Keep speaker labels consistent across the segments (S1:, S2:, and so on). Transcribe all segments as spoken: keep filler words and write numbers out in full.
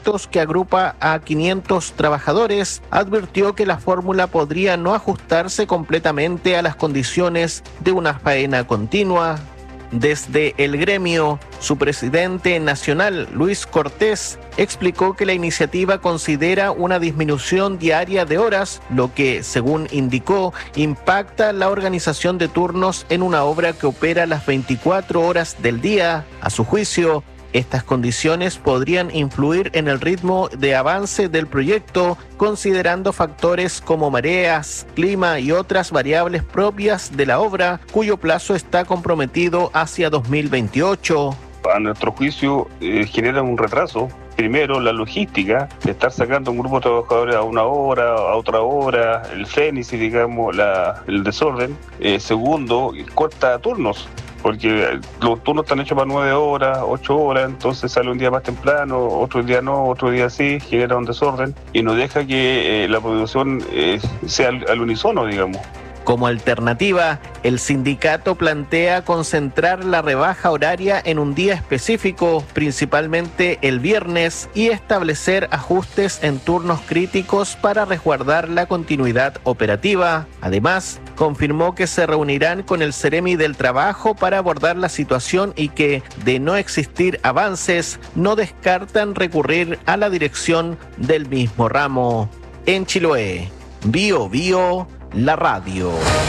S1: Proyectos, que agrupa a quinientos trabajadores, advirtió que la fórmula podría no ajustarse completamente a las condiciones de una faena continua. Desde el gremio, su presidente nacional, Luis Cortés, explicó que la iniciativa considera una disminución diaria de horas, lo que, según indicó, impacta la organización de turnos en una obra que opera las veinticuatro horas del día. A su juicio, estas condiciones podrían influir en el ritmo de avance del proyecto, considerando factores como mareas, clima y otras variables propias de la obra, cuyo plazo está comprometido hacia dos mil veintiocho.
S2: A nuestro juicio, eh, genera un retraso. Primero, la logística, de estar sacando un grupo de trabajadores a una hora, a otra hora, el fénice, digamos, la, el desorden. Eh, segundo, corta turnos, porque los turnos están hechos para nueve horas, ocho horas, entonces sale un día más temprano, otro día no, otro día sí, genera un desorden y no deja que eh, la producción eh, sea al, al unísono, digamos.
S1: Como alternativa, el sindicato plantea concentrar la rebaja horaria en un día específico, principalmente el viernes, y establecer ajustes en turnos críticos para resguardar la continuidad operativa. Además, confirmó que se reunirán con el Ceremi del Trabajo para abordar la situación y que, de no existir avances, no descartan recurrir a la dirección del mismo ramo. En Chiloé, Bio Bio, la radio.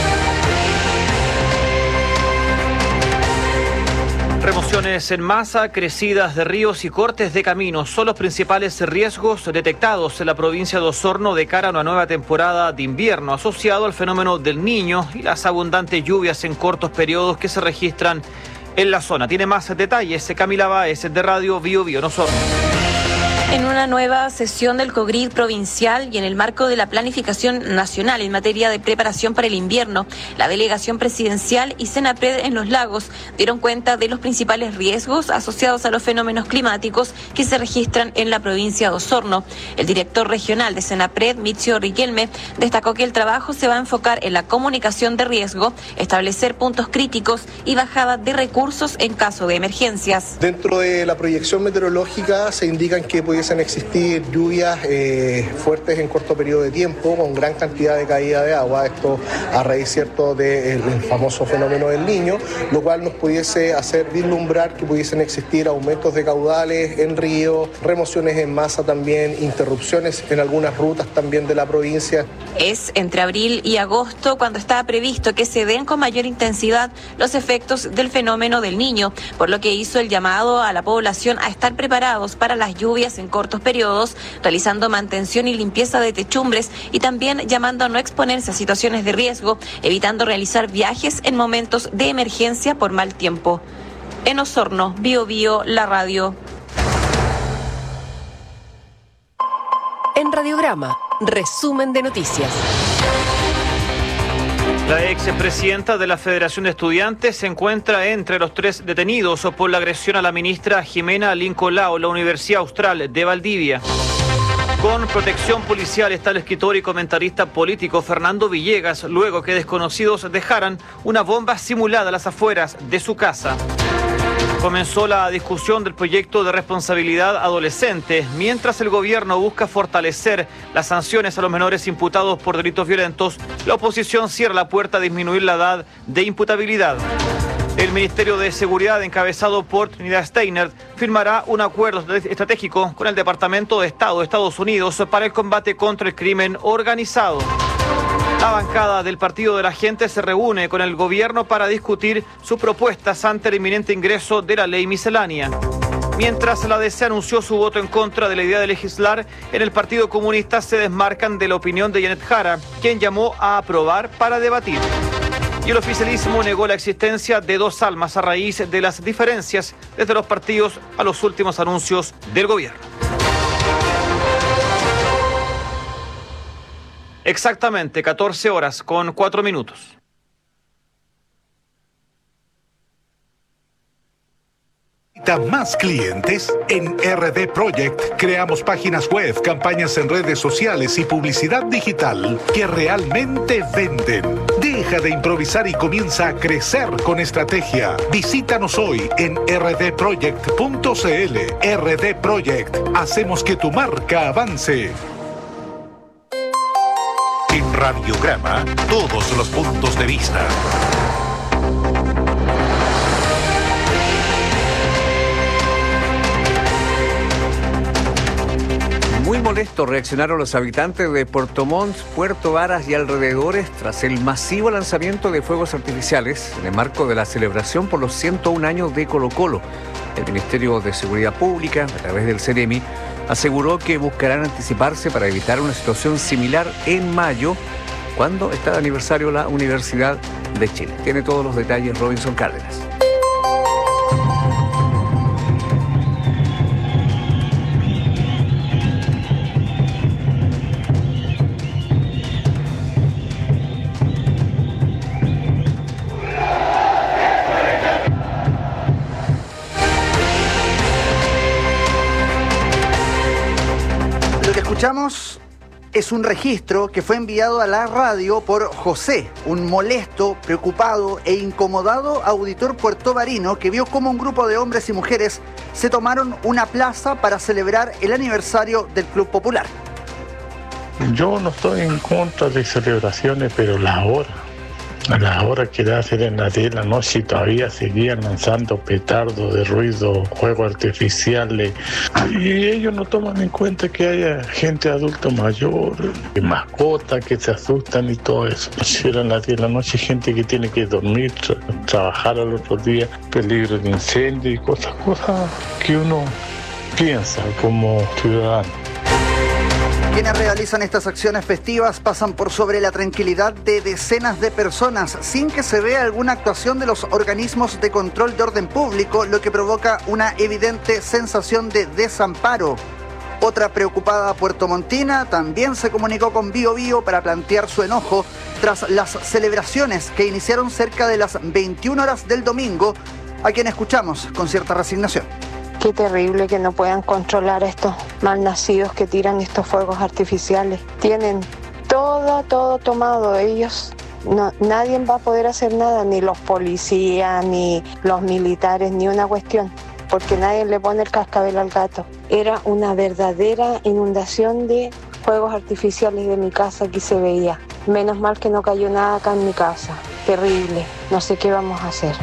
S3: Remociones en masa, crecidas de ríos y cortes de caminos son los principales riesgos detectados en la provincia de Osorno de cara a una nueva temporada de invierno asociado al fenómeno del Niño y las abundantes lluvias en cortos periodos que se registran en la zona. Tiene más detalles Camila Báez de Radio Bio Bio en Osorno.
S4: En una nueva sesión del COGRID provincial y en el marco de la planificación nacional en materia de preparación para el invierno, la delegación presidencial y Senapred en Los Lagos dieron cuenta de los principales riesgos asociados a los fenómenos climáticos que se registran en la provincia de Osorno. El director regional de Senapred, Michio Riquelme, destacó que el trabajo se va a enfocar en la comunicación de riesgo, establecer puntos críticos y bajada de recursos en caso de emergencias.
S5: Dentro de la proyección meteorológica se indican que pudiesen existir lluvias eh, fuertes en corto periodo de tiempo, con gran cantidad de caída de agua, esto a raíz, cierto, del famoso fenómeno del Niño, lo cual nos pudiese hacer vislumbrar que pudiesen existir aumentos de caudales en ríos, remociones en masa también, interrupciones en algunas rutas también de la provincia.
S4: Es entre abril y agosto cuando está previsto que se den con mayor intensidad los efectos del fenómeno del Niño, por lo que hizo el llamado a la población a estar preparados para las lluvias en cortos periodos, realizando mantención y limpieza de techumbres y también llamando a no exponerse a situaciones de riesgo, evitando realizar viajes en momentos de emergencia por mal tiempo. En Osorno, Bio Bio, la radio.
S6: En Radiograma, resumen de noticias.
S3: La expresidenta de la Federación de Estudiantes se encuentra entre los tres detenidos por la agresión a la ministra Jimena Lincolao, la Universidad Austral de Valdivia. Con protección policial está el escritor y comentarista político Fernando Villegas, luego que desconocidos dejaran una bomba simulada a las afueras de su casa. Comenzó la discusión del proyecto de responsabilidad adolescente, mientras el gobierno busca fortalecer las sanciones a los menores imputados por delitos violentos. La oposición cierra la puerta a disminuir la edad de imputabilidad. El Ministerio de Seguridad, encabezado por Trinidad Steiner, firmará un acuerdo estratégico con el Departamento de Estado de Estados Unidos para el combate contra el crimen organizado. La bancada del Partido de la Gente se reúne con el gobierno para discutir sus propuestas ante el inminente ingreso de la ley miscelánea. Mientras la D C anunció su voto en contra de la idea de legislar, en el Partido Comunista se desmarcan de la opinión de Janet Jara, quien llamó a aprobar para debatir. Y el oficialismo negó la existencia de dos almas a raíz de las diferencias desde los partidos a los últimos anuncios del gobierno. Exactamente catorce horas con cuatro minutos.
S7: Más clientes en R D Project. Creamos páginas web, campañas en redes sociales y publicidad digital que realmente venden. De Deja de improvisar y comienza a crecer con estrategia. Visítanos hoy en r d project punto c l. R D Project. Hacemos que tu marca avance. En Radiograma, todos los puntos de vista.
S8: Muy molestos reaccionaron los habitantes de Puerto Montt, Puerto Varas y alrededores tras el masivo lanzamiento de fuegos artificiales en el marco de la celebración por los ciento un años de Colo-Colo. El Ministerio de Seguridad Pública, a través del Ceremi, aseguró que buscarán anticiparse para evitar una situación similar en mayo, cuando está de aniversario la Universidad de Chile. Tiene todos los detalles Robinson Cárdenas.
S9: Escuchamos es un registro que fue enviado a la radio por José, un molesto, preocupado e incomodado auditor puertovarino que vio cómo un grupo de hombres y mujeres se tomaron una plaza para celebrar el aniversario del Club Popular.
S10: Yo no estoy en contra de celebraciones, pero la hora, a la hora que era hacer en las diez de la noche y todavía seguían lanzando petardos de ruido, juegos artificiales, y ellos no toman en cuenta que haya gente adulta mayor, mascotas que se asustan y todo eso. Si eran las diez de la noche, gente que tiene que dormir, tra- trabajar al otro día, peligro de incendio y cosas, cosas que uno piensa como ciudadano.
S9: Quienes realizan estas acciones festivas pasan por sobre la tranquilidad de decenas de personas sin que se vea alguna actuación de los organismos de control de orden público, lo que provoca una evidente sensación de desamparo. Otra preocupada puertomontina también se comunicó con Bío Bío para plantear su enojo tras las celebraciones que iniciaron cerca de las veintiuna horas del domingo, a quien escuchamos con cierta resignación.
S11: Qué terrible que no puedan controlar a estos malnacidos que tiran estos fuegos artificiales. Tienen todo, todo tomado. Ellos, no, nadie va a poder hacer nada, ni los policías, ni los militares, ni una cuestión, porque nadie le pone el cascabel al gato. Era una verdadera inundación de fuegos artificiales de mi casa que se veía. Menos mal que no cayó nada acá en mi casa. Terrible. No sé qué vamos a hacer.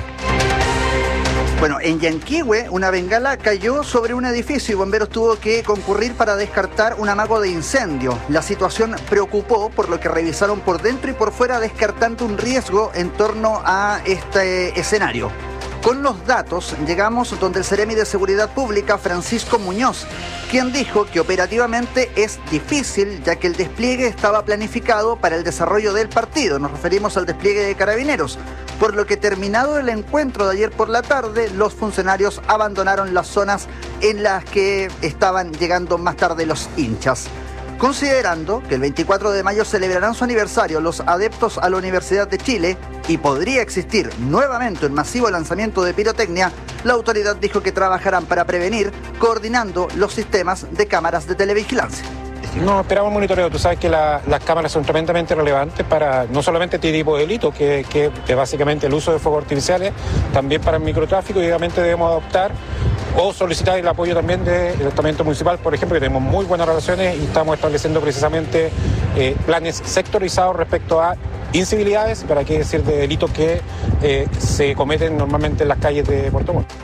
S9: Bueno, en Yanquihue, una bengala cayó sobre un edificio y bomberos tuvo que concurrir para descartar un amago de incendio. La situación preocupó, por lo que revisaron por dentro y por fuera, descartando un riesgo en torno a este escenario. Con los datos llegamos donde el Ceremi de Seguridad Pública, Francisco Muñoz, quien dijo que operativamente es difícil, ya que el despliegue estaba planificado para el desarrollo del partido. Nos referimos al despliegue de carabineros, por lo que terminado el encuentro de ayer por la tarde, los funcionarios abandonaron las zonas en las que estaban llegando más tarde los hinchas. Considerando que el veinticuatro de mayo celebrarán su aniversario los adeptos a la Universidad de Chile y podría existir nuevamente un masivo lanzamiento de pirotecnia, la autoridad dijo que trabajarán para prevenir, coordinando los sistemas de cámaras de televigilancia.
S12: No, esperamos monitoreo. Tú sabes que la, las cámaras son tremendamente relevantes para no solamente este tipo de delitos, que, que, que básicamente el uso de fuegos artificiales, también para el microtráfico, y obviamente debemos adoptar o solicitar el apoyo también del Ayuntamiento Municipal, por ejemplo, que tenemos muy buenas relaciones y estamos estableciendo precisamente eh, planes sectorizados respecto a incivilidades, para qué decir de delitos que eh, se cometen normalmente en las calles de Puerto Montt.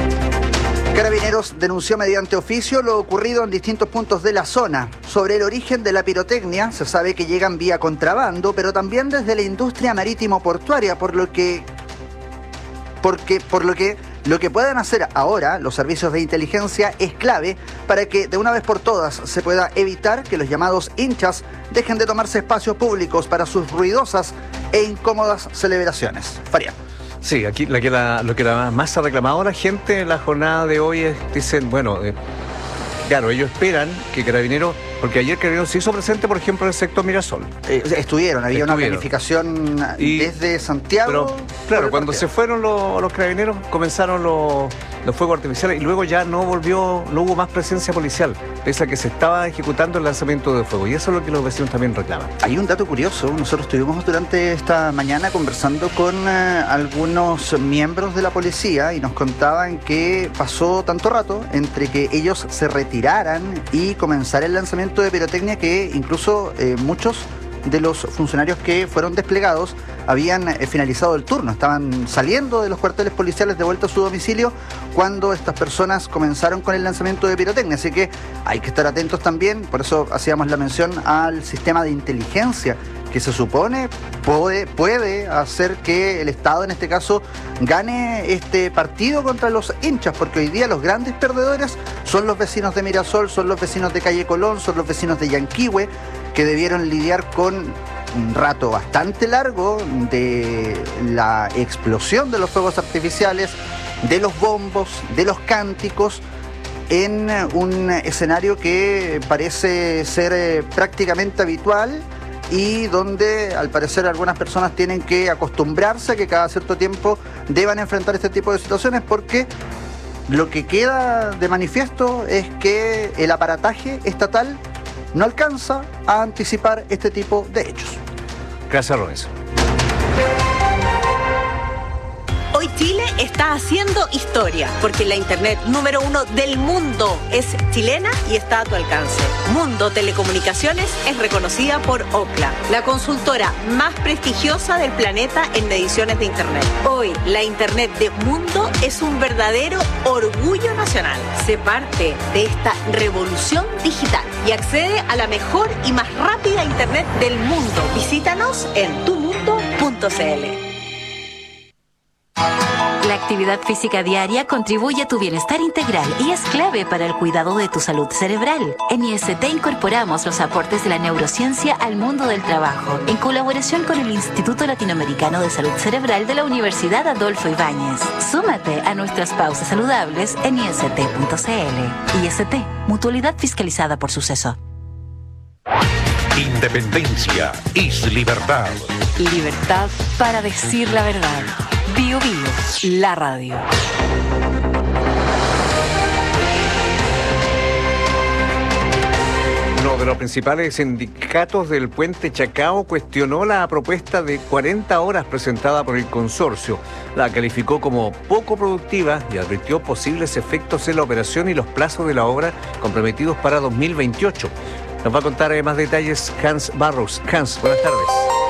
S9: Carabineros denunció mediante oficio lo ocurrido en distintos puntos de la zona. Sobre el origen de la pirotecnia, se sabe que llegan vía contrabando, pero también desde la industria marítimo-portuaria, por lo que, porque, por lo que lo que puedan hacer ahora los servicios de inteligencia es clave para que de una vez por todas se pueda evitar que los llamados hinchas dejen de tomarse espacios públicos para sus ruidosas e incómodas celebraciones. Faria.
S8: Sí, aquí la que la, lo que la más ha reclamado la gente en la jornada de hoy es, dicen, bueno, eh, claro, ellos esperan que Carabineros, porque ayer Carabineros se hizo presente, por ejemplo, en el sector Mirasol.
S9: Eh, estuvieron, había estuvieron. una planificación y, desde Santiago.
S8: Pero, claro, cuando se fueron los, los Carabineros, comenzaron los, los fuegos artificiales y luego ya no volvió, no hubo más presencia policial, pese a que se estaba ejecutando el lanzamiento de fuego. Y eso es lo que los vecinos también reclaman.
S9: Hay un dato curioso. Nosotros estuvimos durante esta mañana conversando con eh, algunos miembros de la policía y nos contaban que pasó tanto rato entre que ellos se retiraran y comenzara el lanzamiento de pirotecnia que incluso eh, muchos de los funcionarios que fueron desplegados habían eh, finalizado el turno, estaban saliendo de los cuarteles policiales de vuelta a su domicilio cuando estas personas comenzaron con el lanzamiento de pirotecnia, así que hay que estar atentos también. Por eso hacíamos la mención al sistema de inteligencia que se supone puede, puede hacer que el Estado en este caso gane este partido contra los hinchas, porque hoy día los grandes perdedores son los vecinos de Mirasol, son los vecinos de Calle Colón, son los vecinos de Yanquihue, que debieron lidiar con un rato bastante largo de la explosión de los fuegos artificiales, de los bombos, de los cánticos, en un escenario que parece ser eh, prácticamente habitual y donde al parecer algunas personas tienen que acostumbrarse a que cada cierto tiempo deban enfrentar este tipo de situaciones, porque lo que queda de manifiesto es que el aparataje estatal no alcanza a anticipar este tipo de hechos.
S8: Gracias, Lorenzo.
S13: Hoy Chile está haciendo historia, porque la internet número uno del mundo es chilena y está a tu alcance. Mundo Telecomunicaciones es reconocida por Ookla, la consultora más prestigiosa del planeta en mediciones de internet. Hoy, la internet de Mundo es un verdadero orgullo nacional. Sé parte de esta revolución digital y accede a la mejor y más rápida internet del mundo. Visítanos en tu mundo punto c l.
S14: La actividad física diaria contribuye a tu bienestar integral y es clave para el cuidado de tu salud cerebral. En I S T incorporamos los aportes de la neurociencia al mundo del trabajo, en colaboración con el Instituto Latinoamericano de Salud Cerebral de la Universidad Adolfo Ibáñez. Súmate a nuestras pausas saludables en i s t punto c l. I S T, mutualidad fiscalizada por Suceso.
S7: Independencia es libertad.
S6: Libertad para decir la verdad. Bio Bio, la radio.
S8: Uno de los principales sindicatos del Puente Chacao cuestionó la propuesta de cuarenta horas presentada por el consorcio. La calificó como poco productiva y advirtió posibles efectos en la operación y los plazos de la obra comprometidos para dos mil veintiocho. Nos va a contar más detalles Hans Barros. Hans, buenas tardes.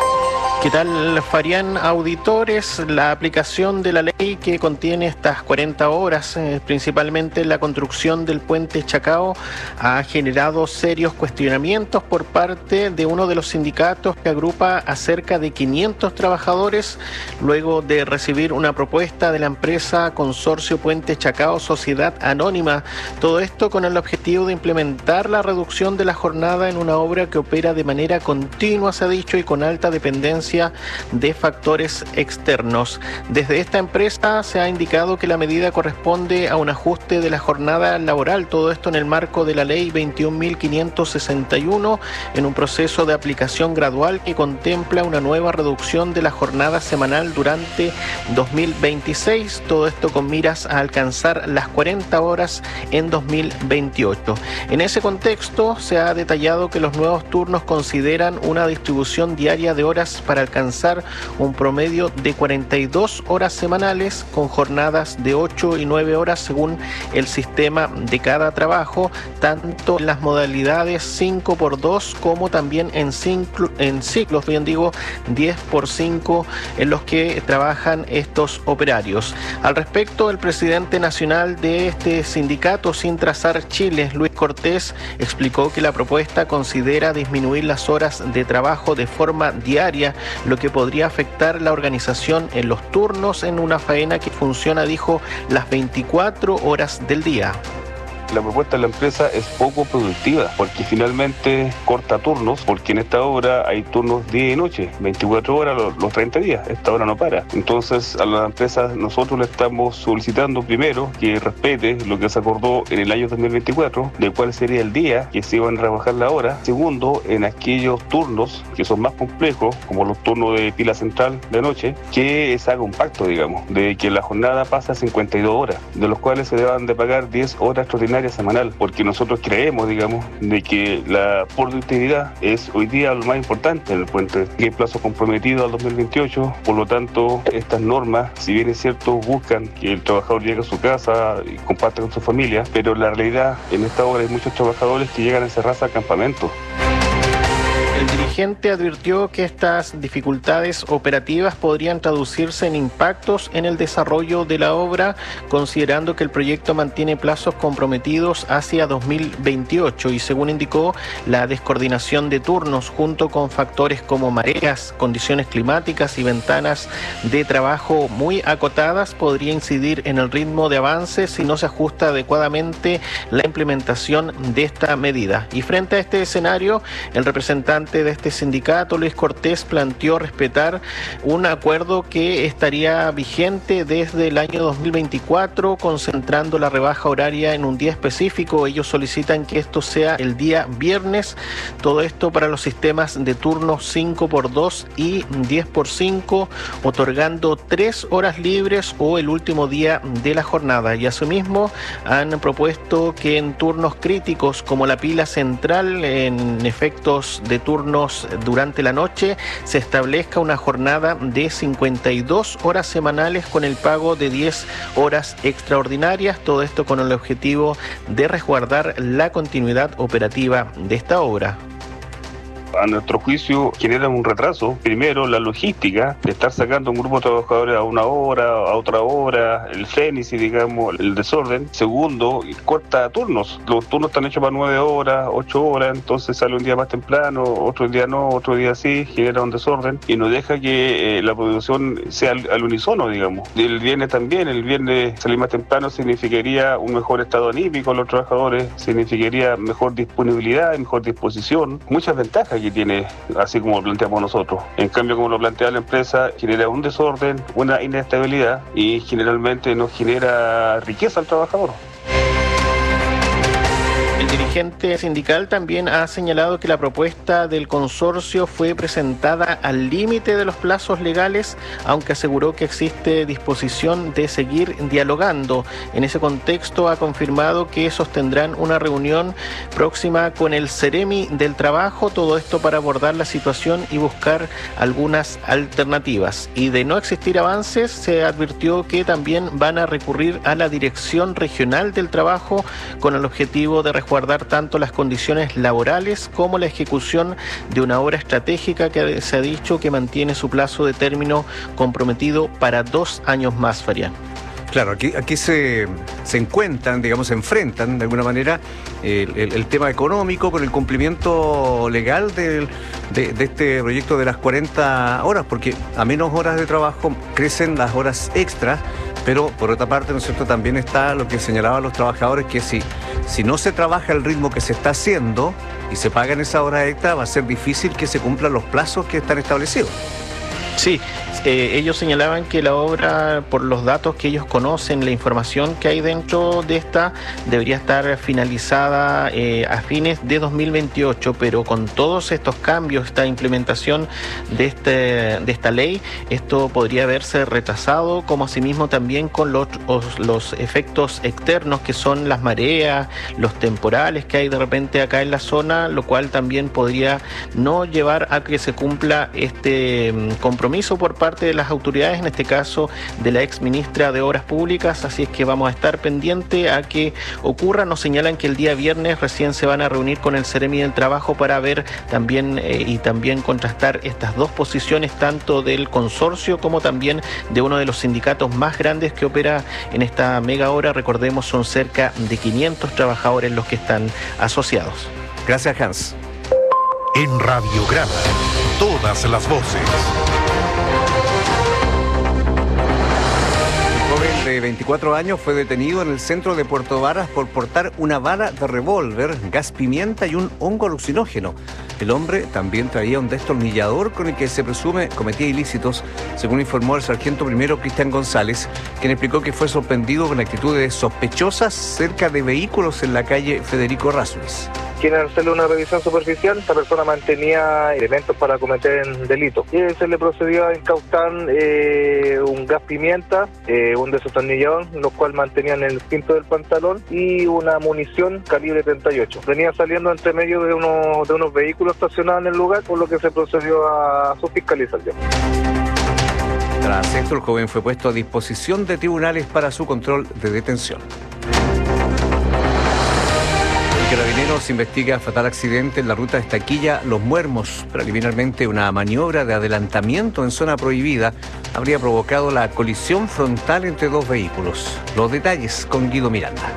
S1: ¿Qué tal, Farián? Auditores, la aplicación de la ley que contiene estas cuarenta horas, eh, principalmente la construcción del puente Chacao, ha generado serios cuestionamientos por parte de uno de los sindicatos que agrupa a cerca de quinientos trabajadores, luego de recibir una propuesta de la empresa Consorcio Puente Chacao Sociedad Anónima. Todo esto con el objetivo de implementar la reducción de la jornada en una obra que opera de manera continua, se ha dicho, y con alta dependencia de factores externos. Desde esta empresa se ha indicado que la medida corresponde a un ajuste de la jornada laboral, todo esto en el marco de la ley veintiún mil quinientos sesenta y uno, en un proceso de aplicación gradual que contempla una nueva reducción de la jornada semanal durante dos mil veintiséis, todo esto con miras a alcanzar las cuarenta horas en dos mil veintiocho. En ese contexto se ha detallado que los nuevos turnos consideran una distribución diaria de horas para alcanzar un promedio de cuarenta y dos horas semanales con jornadas de ocho y nueve horas según el sistema de cada trabajo, tanto en las modalidades cinco por dos como también en, ciclo, en ciclos, bien digo, diez por cinco en los que trabajan estos operarios. Al respecto, el presidente nacional de este sindicato, Sin Trazar Chile, Luis Cortés, explicó que la propuesta considera disminuir las horas de trabajo de forma diaria, lo que podría afectar la organización en los turnos en una faena que funciona, dijo, las veinticuatro horas del día.
S2: La propuesta de la empresa es poco productiva porque finalmente corta turnos, porque en esta obra hay turnos día y noche, veinticuatro horas los, los treinta días, esta obra no para. Entonces a la empresa nosotros le estamos solicitando primero que respete lo que se acordó en el año dos mil veinticuatro, de cuál sería el día que se iban a trabajar la hora. Segundo, en aquellos turnos que son más complejos, como los turnos de pila central de noche, que se haga un pacto, digamos, de que la jornada pasa a cincuenta y dos horas, de los cuales se deban de pagar diez horas extraordinarias semanal, porque nosotros creemos, digamos, de que la productividad es hoy día lo más importante en el puente. Hay plazo comprometido al dos mil veintiocho, por lo tanto, estas normas, si bien es cierto, buscan que el trabajador llegue a su casa y comparte con su familia, pero la realidad, en esta obra hay muchos trabajadores que llegan a encerrarse al campamento.
S1: El dirigente advirtió que estas dificultades operativas podrían traducirse en impactos en el desarrollo de la obra, considerando que el proyecto mantiene plazos comprometidos hacia dos mil veintiocho y, según indicó, la descoordinación de turnos junto con factores como mareas, condiciones climáticas y ventanas de trabajo muy acotadas podría incidir en el ritmo de avance si no se ajusta adecuadamente la implementación de esta medida. Y frente a este escenario, el representante de este sindicato, Luis Cortés, planteó respetar un acuerdo que estaría vigente desde el año dos mil veinticuatro, concentrando la rebaja horaria en un día específico. Ellos solicitan que esto sea el día viernes, todo esto para los sistemas de turnos cinco por dos y diez por cinco, otorgando tres horas libres o el último día de la jornada. Y asimismo han propuesto que en turnos críticos como la pila central, en efectos de turnos durante la noche, se establezca una jornada de cincuenta y dos horas semanales con el pago de diez horas extraordinarias, todo esto con el objetivo de resguardar la continuidad operativa de esta obra.
S2: A nuestro juicio genera un retraso. Primero, la logística de estar sacando un grupo de trabajadores a una hora, a otra hora, el fénix, digamos, el desorden. Segundo, corta turnos. Los turnos están hechos para nueve horas, ocho horas, entonces sale un día más temprano, otro día no, otro día sí, genera un desorden y no deja que eh, la producción sea al, al unísono, digamos. El viernes también, el viernes salir más temprano significaría un mejor estado anímico a los trabajadores, significaría mejor disponibilidad, mejor disposición, muchas ventajas que tiene, así como lo planteamos nosotros. En cambio, como lo plantea la empresa, genera un desorden, una inestabilidad y generalmente no genera riqueza al trabajador.
S1: El dirigente sindical también ha señalado que la propuesta del consorcio fue presentada al límite de los plazos legales, aunque aseguró que existe disposición de seguir dialogando. En ese contexto ha confirmado que sostendrán una reunión próxima con el Ceremi del Trabajo, todo esto para abordar la situación y buscar algunas alternativas. Y de no existir avances, se advirtió que también van a recurrir a la Dirección Regional del Trabajo con el objetivo de resguardar tanto las condiciones laborales como la ejecución de una obra estratégica que se ha dicho que mantiene su plazo de término comprometido para dos años más, Farián.
S8: Claro, aquí, aquí se, se encuentran, digamos, se enfrentan de alguna manera el, el, el tema económico con el cumplimiento legal del, de, de este proyecto de las cuarenta horas, porque a menos horas de trabajo crecen las horas extras, pero por otra parte, ¿no es cierto?, también está lo que señalaban los trabajadores, que si, si no se trabaja el ritmo que se está haciendo y se pagan esa hora extra, va a ser difícil que se cumplan los plazos que están establecidos.
S1: Sí, eh, ellos señalaban que la obra, por los datos que ellos conocen, la información que hay dentro de esta, debería estar finalizada eh, a fines de dos mil veintiocho, pero con todos estos cambios, esta implementación de, este, de esta ley, esto podría verse retrasado, como asimismo también con los, los, los efectos externos que son las mareas, los temporales que hay de repente acá en la zona, lo cual también podría no llevar a que se cumpla este compromiso por parte de las autoridades, en este caso de la ex ministra de Obras Públicas, así es que vamos a estar pendiente a que ocurra. Nos señalan que el día viernes recién se van a reunir con el Ceremi del Trabajo para ver también eh, y también contrastar estas dos posiciones, tanto del consorcio como también de uno de los sindicatos más grandes que opera en esta mega obra. Recordemos, son cerca de quinientos trabajadores los que están asociados.
S8: Gracias, Hans.
S7: En Radiograma, todas las voces.
S8: El joven de veinticuatro años fue detenido en el centro de Puerto Varas por portar una bala de revólver, gas pimienta y un hongo alucinógeno. El hombre también traía un destornillador con el que se presume cometía ilícitos, según informó el sargento primero Cristian González, quien explicó que fue sorprendido con actitudes sospechosas cerca de vehículos en la calle Federico Errázuriz.
S15: Quieren hacerle una revisión superficial, esta persona mantenía elementos para cometer delitos. Y se le procedió a incautar eh, un gas pimienta, eh, un desatornillador, lo cual mantenía en el cinto del pantalón, y una munición calibre treinta y ocho. Venía saliendo entre medio de unos, de unos vehículos estacionados en el lugar, por lo que se procedió a su fiscalización.
S8: Tras esto, el joven fue puesto a disposición de tribunales para su control de detención. Carabineros investiga fatal accidente en la ruta Estaquilla-Los Muermos. Preliminarmente, una maniobra de adelantamiento en zona prohibida habría provocado la colisión frontal entre dos vehículos. Los detalles con Guido Miranda.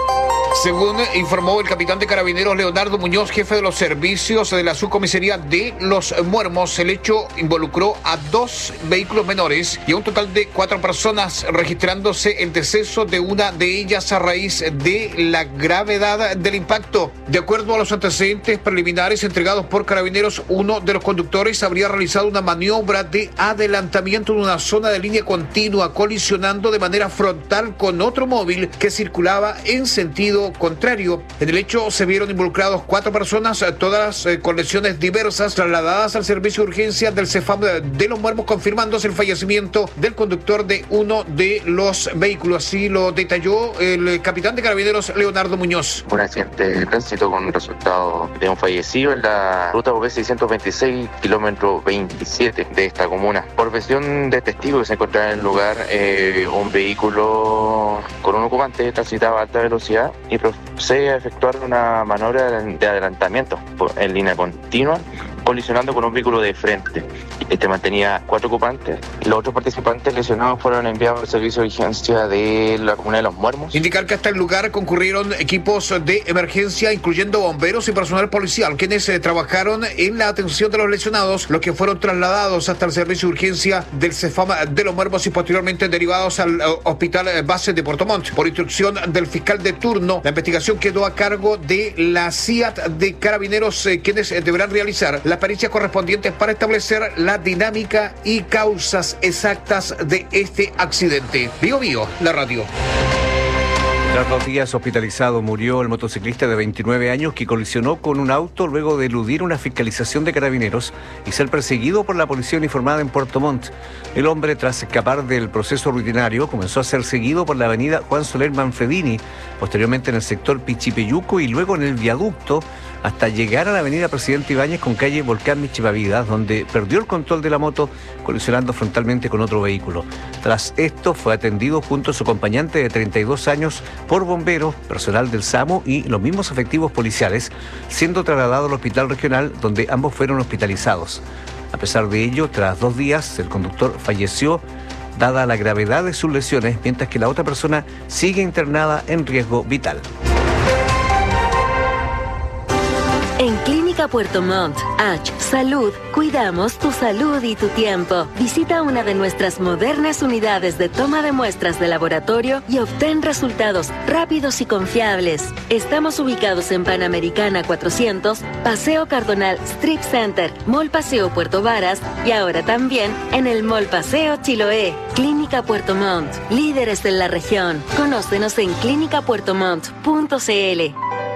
S16: Según informó el capitán de Carabineros Leonardo Muñoz, jefe de los servicios de la subcomisaría de Los Muermos, el hecho involucró a dos vehículos menores y a un total de cuatro personas, registrándose el deceso de una de ellas a raíz de la gravedad del impacto. De acuerdo a los antecedentes preliminares entregados por Carabineros, uno de los conductores habría realizado una maniobra de adelantamiento en una zona de línea continua, colisionando de manera frontal con otro móvil que circulaba en sentido contrario. En el hecho se vieron involucrados cuatro personas, todas eh, con lesiones diversas, trasladadas al servicio de urgencia del CEFAM de Los Muermos, confirmándose el fallecimiento del conductor de uno de los vehículos. Así lo detalló el capitán de Carabineros Leonardo Muñoz.
S17: Un accidente de tránsito con resultado de un fallecido en la ruta U B seiscientos veintiséis, kilómetro veintisiete de esta comuna. Por versión de testigos que se encontraba en el lugar, eh, un vehículo con un ocupante transitaba a alta velocidad y procede a efectuar una maniobra de adelantamiento en línea continua, colisionando con un vehículo de frente. Este mantenía cuatro ocupantes. Los otros participantes lesionados fueron enviados al servicio de urgencia de la comuna de Los Muermos.
S16: Indicar que hasta el lugar concurrieron equipos de emergencia, incluyendo bomberos y personal policial, quienes eh, trabajaron en la atención de los lesionados, los que fueron trasladados hasta el servicio de urgencia del CEFAM de Los Muermos y posteriormente derivados al uh, hospital base de Puerto Montt. Por instrucción del fiscal de turno, la investigación quedó a cargo de la C I A T de Carabineros, eh, quienes eh, deberán realizar las pericias correspondientes para establecer la dinámica y causas exactas de este accidente. Bio Bio, la radio.
S8: Tras dos días hospitalizado, murió el motociclista de veintinueve años que colisionó con un auto luego de eludir una fiscalización de Carabineros y ser perseguido por la policía uniformada en Puerto Montt. El hombre, tras escapar del proceso rutinario, comenzó a ser seguido por la avenida Juan Soler Manfredini, posteriormente en el sector Pichipeyuco y luego en el viaducto, hasta llegar a la avenida Presidente Ibáñez con calle Volcán Michipavidas, donde perdió el control de la moto, colisionando frontalmente con otro vehículo. Tras esto, fue atendido junto a su acompañante de treinta y dos años por bomberos, personal del SAMU y los mismos efectivos policiales, siendo trasladado al hospital regional, donde ambos fueron hospitalizados. A pesar de ello, tras dos días, el conductor falleció, dada la gravedad de sus lesiones, mientras que la otra persona sigue internada en riesgo vital.
S18: En Clínica Puerto Montt, H. Salud, cuidamos tu salud y tu tiempo. Visita una de nuestras modernas unidades de toma de muestras de laboratorio y obtén resultados rápidos y confiables. Estamos ubicados en Panamericana cuatrocientos, Paseo Cardonal Strip Center, Mall Paseo Puerto Varas y ahora también en el Mall Paseo Chiloé. Clínica Puerto Montt, líderes en la región. Conócenos en clínica puerto montt punto c l.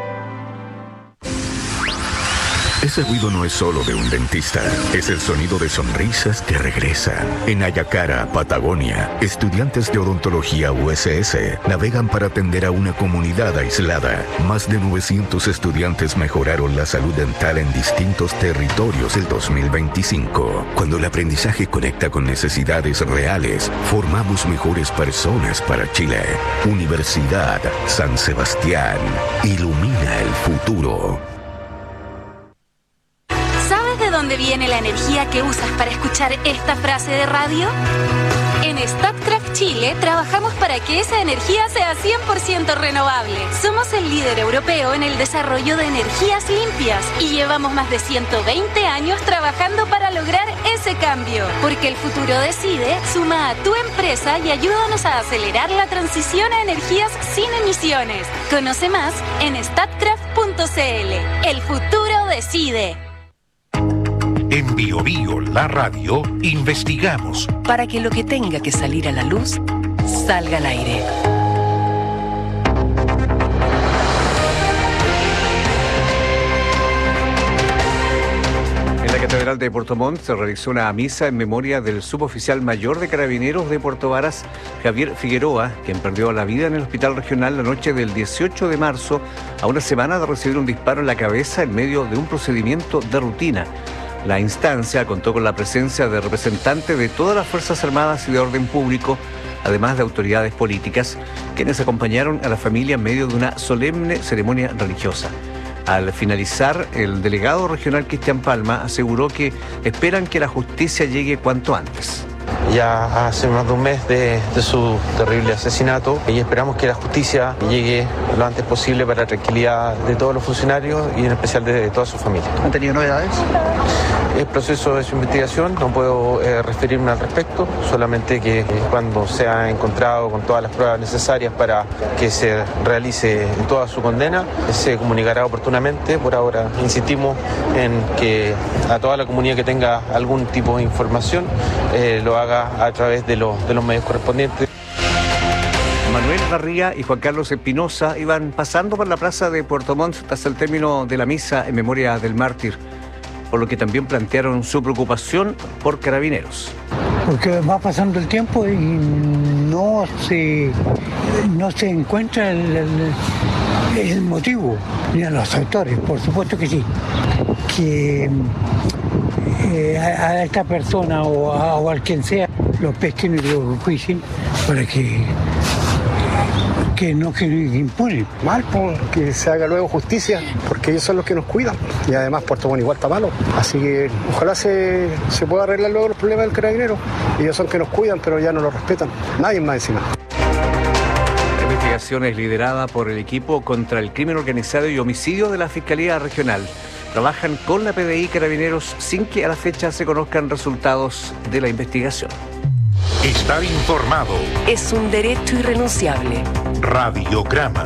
S19: Ese ruido no es solo de un dentista, es el sonido de sonrisas que regresan. En Ayacara, Patagonia, estudiantes de odontología U S S navegan para atender a una comunidad aislada. Más de novecientos estudiantes mejoraron la salud dental en distintos territorios el dos mil veinticinco. Cuando el aprendizaje conecta con necesidades reales, formamos mejores personas para Chile. Universidad San Sebastián. Ilumina el futuro.
S14: ¿Sabes de dónde viene la energía que usas para escuchar esta frase de radio? En Statkraft Chile trabajamos para que esa energía sea cien por ciento renovable. Somos el líder europeo en el desarrollo de energías limpias y llevamos más de ciento veinte años trabajando para lograr ese cambio. Porque el futuro decide, suma a tu empresa y ayúdanos a acelerar la transición a energías sin emisiones. Conoce más en statkraft punto cl. El futuro decide.
S7: En Bio Bio, la radio, investigamos
S6: para que lo que tenga que salir a la luz salga al aire.
S8: En la Catedral de Puerto Montt se realizó una misa en memoria del suboficial mayor de Carabineros de Puerto Varas, Javier Figueroa, quien perdió la vida en el hospital regional la noche del dieciocho de marzo, a una semana de recibir un disparo en la cabeza en medio de un procedimiento de rutina. La instancia contó con la presencia de representantes de todas las Fuerzas Armadas y de orden público, además de autoridades políticas, quienes acompañaron a la familia en medio de una solemne ceremonia religiosa. Al finalizar, el delegado regional Cristian Palma aseguró que esperan que la justicia llegue cuanto antes.
S20: Ya hace más de un mes de, de su terrible asesinato y esperamos que la justicia llegue lo antes posible para la tranquilidad de todos los funcionarios y en especial de, de toda su familia.
S9: ¿Han tenido novedades?
S20: El proceso de su investigación, no puedo eh, referirme al respecto, solamente que eh, cuando se ha encontrado con todas las pruebas necesarias para que se realice toda su condena, se comunicará oportunamente. Por ahora insistimos en que a toda la comunidad que tenga algún tipo de información eh, lo haga a través de, lo, de los medios correspondientes.
S8: Manuel Garría y Juan Carlos Espinosa iban pasando por la plaza de Puerto Montt hasta el término de la misa en memoria del mártir, por lo que también plantearon su preocupación por Carabineros.
S21: Porque va pasando el tiempo y no se, no se encuentra el, el, el motivo, ni a los autores, por supuesto que sí. Que eh, a, a esta persona o a, o a quien sea lo pesquen y lo juicien para que que no que impune.
S22: Mal, pues, que se haga luego justicia, porque ellos son los que nos cuidan. Y además Puerto Montt igual está malo. Así que ojalá se, se pueda arreglar luego los problemas del carabinero. Ellos son los que nos cuidan, pero ya no lo respetan. Nadie más encima.
S8: La investigación es liderada por el equipo contra el crimen organizado y homicidio de la Fiscalía Regional. Trabajan con la P D I Carabineros sin que a la fecha se conozcan resultados de la investigación.
S7: Estar informado
S6: es un derecho irrenunciable.
S7: Radiograma.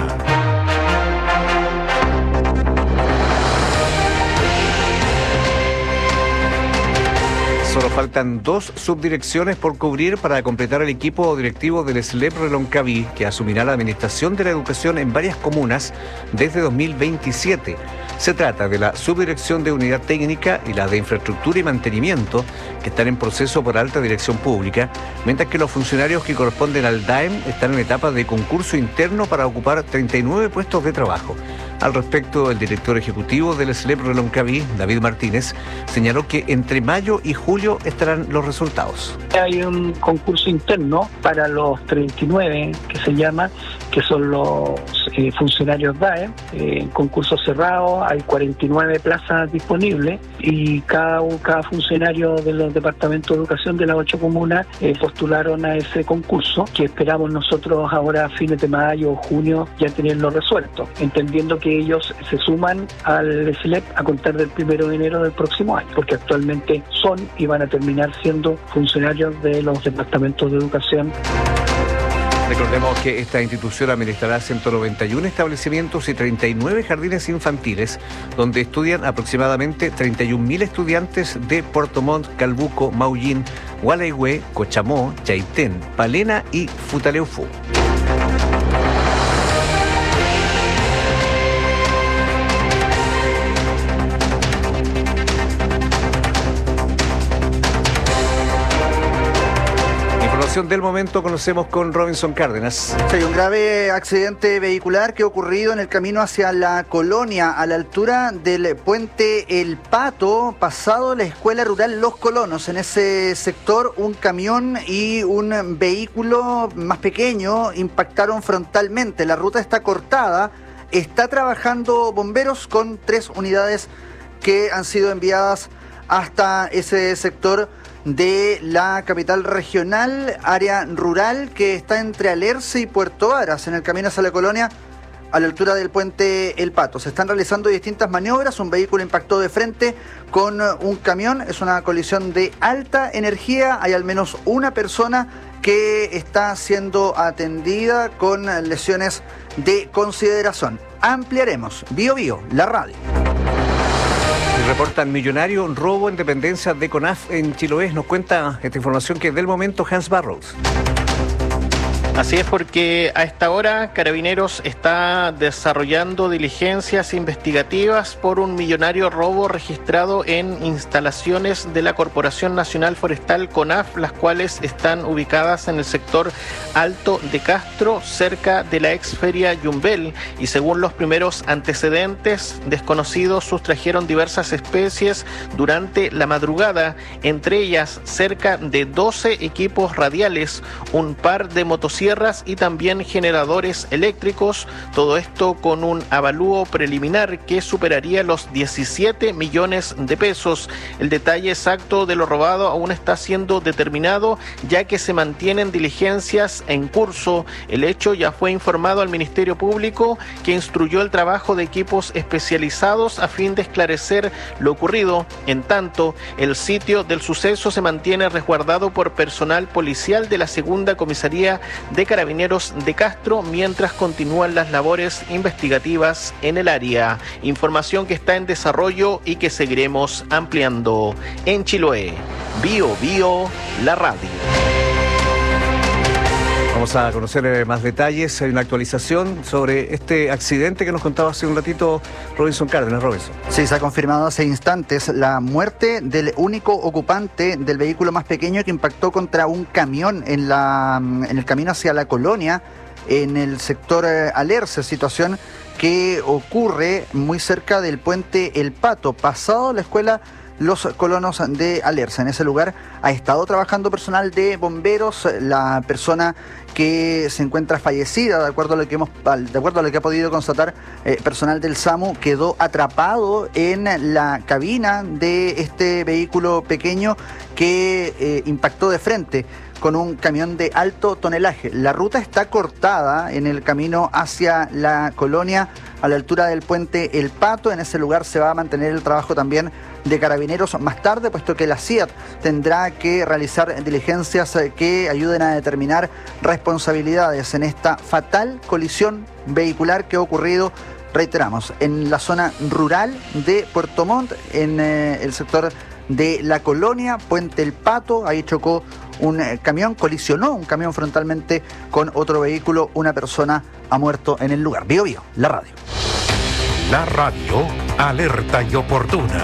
S8: Solo faltan dos subdirecciones por cubrir para completar el equipo directivo del S L E P Reloncaví, que asumirá la administración de la educación en varias comunas desde dos mil veintisiete. Se trata de la Subdirección de Unidad Técnica y la de Infraestructura y Mantenimiento, que están en proceso por alta dirección pública, mientras que los funcionarios que corresponden al D A E M están en etapa de concurso interno para ocupar treinta y nueve puestos de trabajo. Al respecto, el director ejecutivo del S L E P Reloncaví, David Martínez, señaló que entre mayo y julio estarán los resultados.
S23: Hay un concurso interno para los treinta y nueve, que se llama, que son los eh, funcionarios D A E M. Eh, en concurso cerrado hay cuarenta y nueve plazas disponibles y cada, cada funcionario de los departamentos de educación de las ocho comunas eh, postularon a ese concurso, que esperamos nosotros ahora a fines de mayo o junio ya tenerlo resuelto, entendiendo que ellos se suman al S L E P a contar del primero de enero del próximo año, porque actualmente son y van a terminar siendo funcionarios de los departamentos de educación.
S8: Recordemos que esta institución administrará ciento noventa y uno establecimientos y treinta y nueve jardines infantiles, donde estudian aproximadamente treinta y un mil estudiantes de Puerto Montt, Calbuco, Maullín, Gualeguay, Cochamó, Chaitén, Palena y Futaleufú. Del momento conocemos con Robinson Cárdenas.
S9: Hay un grave accidente vehicular que ha ocurrido en el camino hacia la colonia, a la altura del puente El Pato, pasado la escuela rural Los Colonos. En ese sector, un camión y un vehículo más pequeño impactaron frontalmente. La ruta está cortada. Está trabajando bomberos con tres unidades que han sido enviadas hasta ese sector. de la capital regional, área rural que está entre Alerce y Puerto Varas, en el camino hacia la colonia, a la altura del puente El Pato. Se están realizando distintas maniobras, un vehículo impactó de frente con un camión, es una colisión de alta energía, hay al menos una persona que está siendo atendida con lesiones de consideración. Ampliaremos. Bio Bio, la radio.
S8: Reportan millonario robo en dependencias de CONAF en Chiloé. Nos cuenta esta información que es del momento Hans Barrows.
S1: Así es, porque a esta hora Carabineros está desarrollando diligencias investigativas por un millonario robo registrado en instalaciones de la Corporación Nacional Forestal CONAF, las cuales están ubicadas en el sector Alto de Castro, cerca de la ex feria Yumbel, y según los primeros antecedentes, desconocidos sustrajeron diversas especies durante la madrugada, entre ellas cerca de doce equipos radiales, un par de motosierras y también generadores eléctricos, todo esto con un avalúo preliminar que superaría los diecisiete millones de pesos. El detalle exacto de lo robado aún está siendo determinado, ya que se mantienen diligencias en curso. El hecho ya fue informado al Ministerio Público, que instruyó el trabajo de equipos especializados a fin de esclarecer lo ocurrido. En tanto, el sitio del suceso se mantiene resguardado por personal policial de la Segunda Comisaría de Carabineros de Castro, mientras continúan las labores investigativas en el área. Información que está en desarrollo y que seguiremos ampliando. En Chiloé, Bio Bio, la radio.
S8: Vamos a conocer más detalles. Hay una actualización sobre este accidente que nos contaba hace un ratito Robinson Cárdenas. Robinson.
S9: Sí, se ha confirmado hace instantes la muerte del único ocupante del vehículo más pequeño que impactó contra un camión en, la, en el camino hacia la colonia, en el sector Alerce, situación que ocurre muy cerca del puente El Pato, pasado la escuela Los Colonos de Alerce. En ese lugar ha estado trabajando personal de bomberos. La persona que se encuentra fallecida, de acuerdo a lo que hemos, de acuerdo a lo que ha podido constatar eh, personal del SAMU, quedó atrapado en la cabina de este vehículo pequeño que eh, impactó de frente con un camión de alto tonelaje. La ruta está cortada en el camino hacia la colonia, a la altura del puente El Pato. En ese lugar se va a mantener el trabajo también de Carabineros más tarde, puesto que la C I A T tendrá que realizar diligencias que ayuden a determinar responsabilidades en esta fatal colisión vehicular que ha ocurrido, reiteramos, en la zona rural de Puerto Montt, en eh, el sector de la colonia, puente El Pato. Ahí chocó un eh, camión, colisionó un camión frontalmente con otro vehículo. Una persona ha muerto en el lugar. Bio Bio, la radio.
S7: La radio, alerta y oportuna.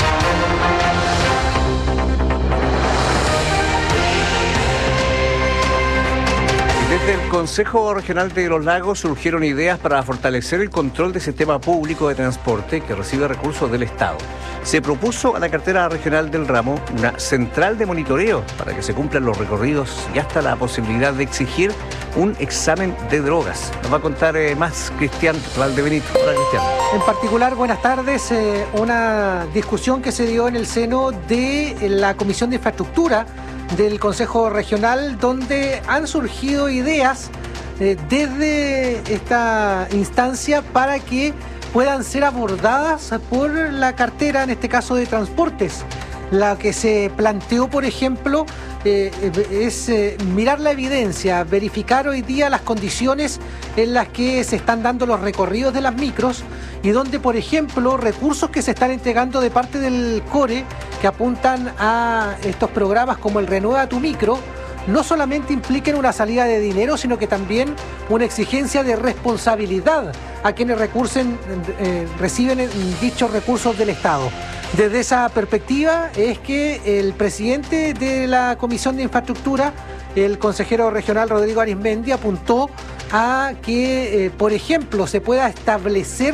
S8: Desde el Consejo Regional de los Lagos surgieron ideas para fortalecer el control del sistema público de transporte que recibe recursos del Estado. Se propuso a la cartera regional del ramo una central de monitoreo para que se cumplan los recorridos y hasta la posibilidad de exigir un examen de drogas. Nos va a contar eh, más Cristian Valdebenito. Hola, Cristian.
S3: En particular, buenas tardes. Eh, una discusión que se dio en el seno de la Comisión de Infraestructura del Consejo Regional, donde han surgido ideas eh, desde esta instancia para que puedan ser abordadas por la cartera, en este caso de transportes. La que se planteó, por ejemplo, eh, es eh, mirar la evidencia, verificar hoy día las condiciones en las que se están dando los recorridos de las micros y donde, por ejemplo, recursos que se están entregando de parte del CORE que apuntan a estos programas como el Renueva tu Micro, no solamente impliquen una salida de dinero, sino que también una exigencia de responsabilidad a quienes recursen, eh, reciben dichos recursos del Estado. Desde esa perspectiva es que el presidente de la Comisión de Infraestructura, el consejero regional Rodrigo Arismendi, apuntó a que, eh, por ejemplo, se pueda establecer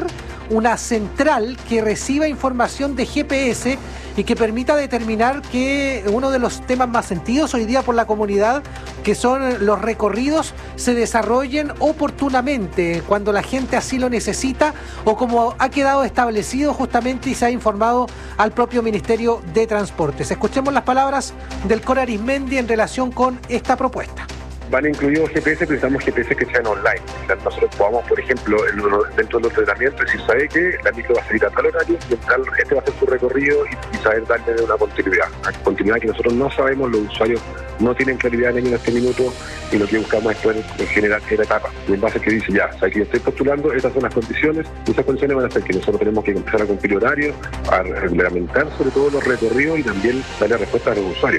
S3: una central que reciba información de G P S y que permita determinar que uno de los temas más sentidos hoy día por la comunidad, que son los recorridos, se desarrollen oportunamente cuando la gente así lo necesita o como ha quedado establecido justamente y se ha informado al propio Ministerio de Transportes. Escuchemos las palabras del Cora Arismendi en relación con esta propuesta.
S4: Van incluidos G P S, pero necesitamos G P S que sean online. O sea, nosotros podamos, por ejemplo, en, dentro del ordenamiento, decir, ¿sabe qué? La micro va a salir a tal horario y en tal, este va a ser su recorrido y, y saber darle una continuidad. Una continuidad que nosotros no sabemos, los usuarios no tienen claridad en ello en este minuto y lo que buscamos es poder generar esta etapa. Y en base a que dice, ya, ¿sabe que yo estoy postulando? Estas son las condiciones y esas condiciones van a hacer que nosotros tenemos que empezar a cumplir horarios, a reglamentar sobre todo los recorridos y también darle respuesta a los usuarios.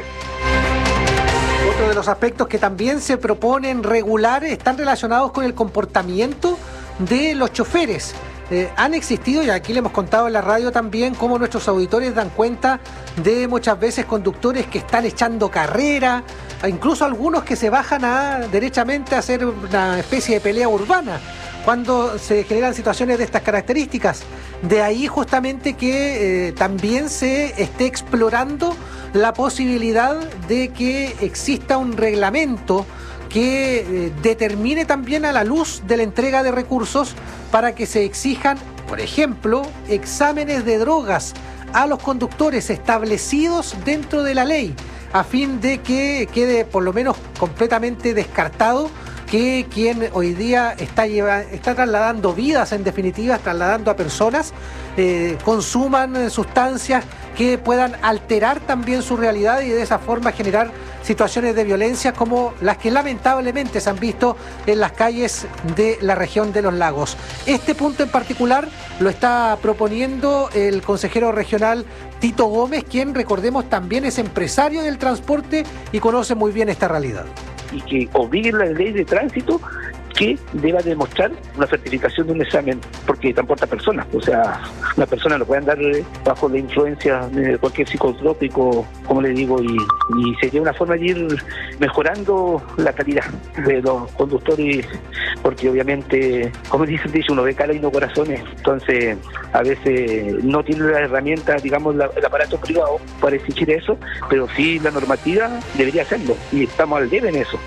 S3: Otro de los aspectos que también se proponen regular están relacionados con el comportamiento de los choferes. Eh, han existido, y aquí le hemos contado en la radio también, cómo nuestros auditores dan cuenta de muchas veces conductores que están echando carrera, incluso algunos que se bajan a derechamente a hacer una especie de pelea urbana cuando se generan situaciones de estas características. De ahí justamente que eh, también se esté explorando la posibilidad de que exista un reglamento que eh, determine también a la luz de la entrega de recursos para que se exijan, por ejemplo, exámenes de drogas a los conductores establecidos dentro de la ley, a fin de que quede por lo menos completamente descartado que quien hoy día está, lleva, está trasladando vidas, en definitiva, trasladando a personas, eh, consuman sustancias que puedan alterar también su realidad y de esa forma generar situaciones de violencia como las que lamentablemente se han visto en las calles de la región de los lagos. Este punto en particular lo está proponiendo el consejero regional Tito Gómez, quien, recordemos, también es empresario del transporte y conoce muy bien esta realidad.
S23: Y que obliguen la ley de tránsito que deba demostrar una certificación de un examen, porque transporta personas, o sea, una persona lo pueden dar bajo la influencia de cualquier psicotrópico, como le digo, y, y sería una forma de ir mejorando la calidad de los conductores, porque obviamente, como dicen, dice, uno ve cara y no corazones, entonces a veces no tiene la herramienta, digamos, la, el aparato privado para exigir eso, pero sí la normativa debería hacerlo, y estamos al debe en eso.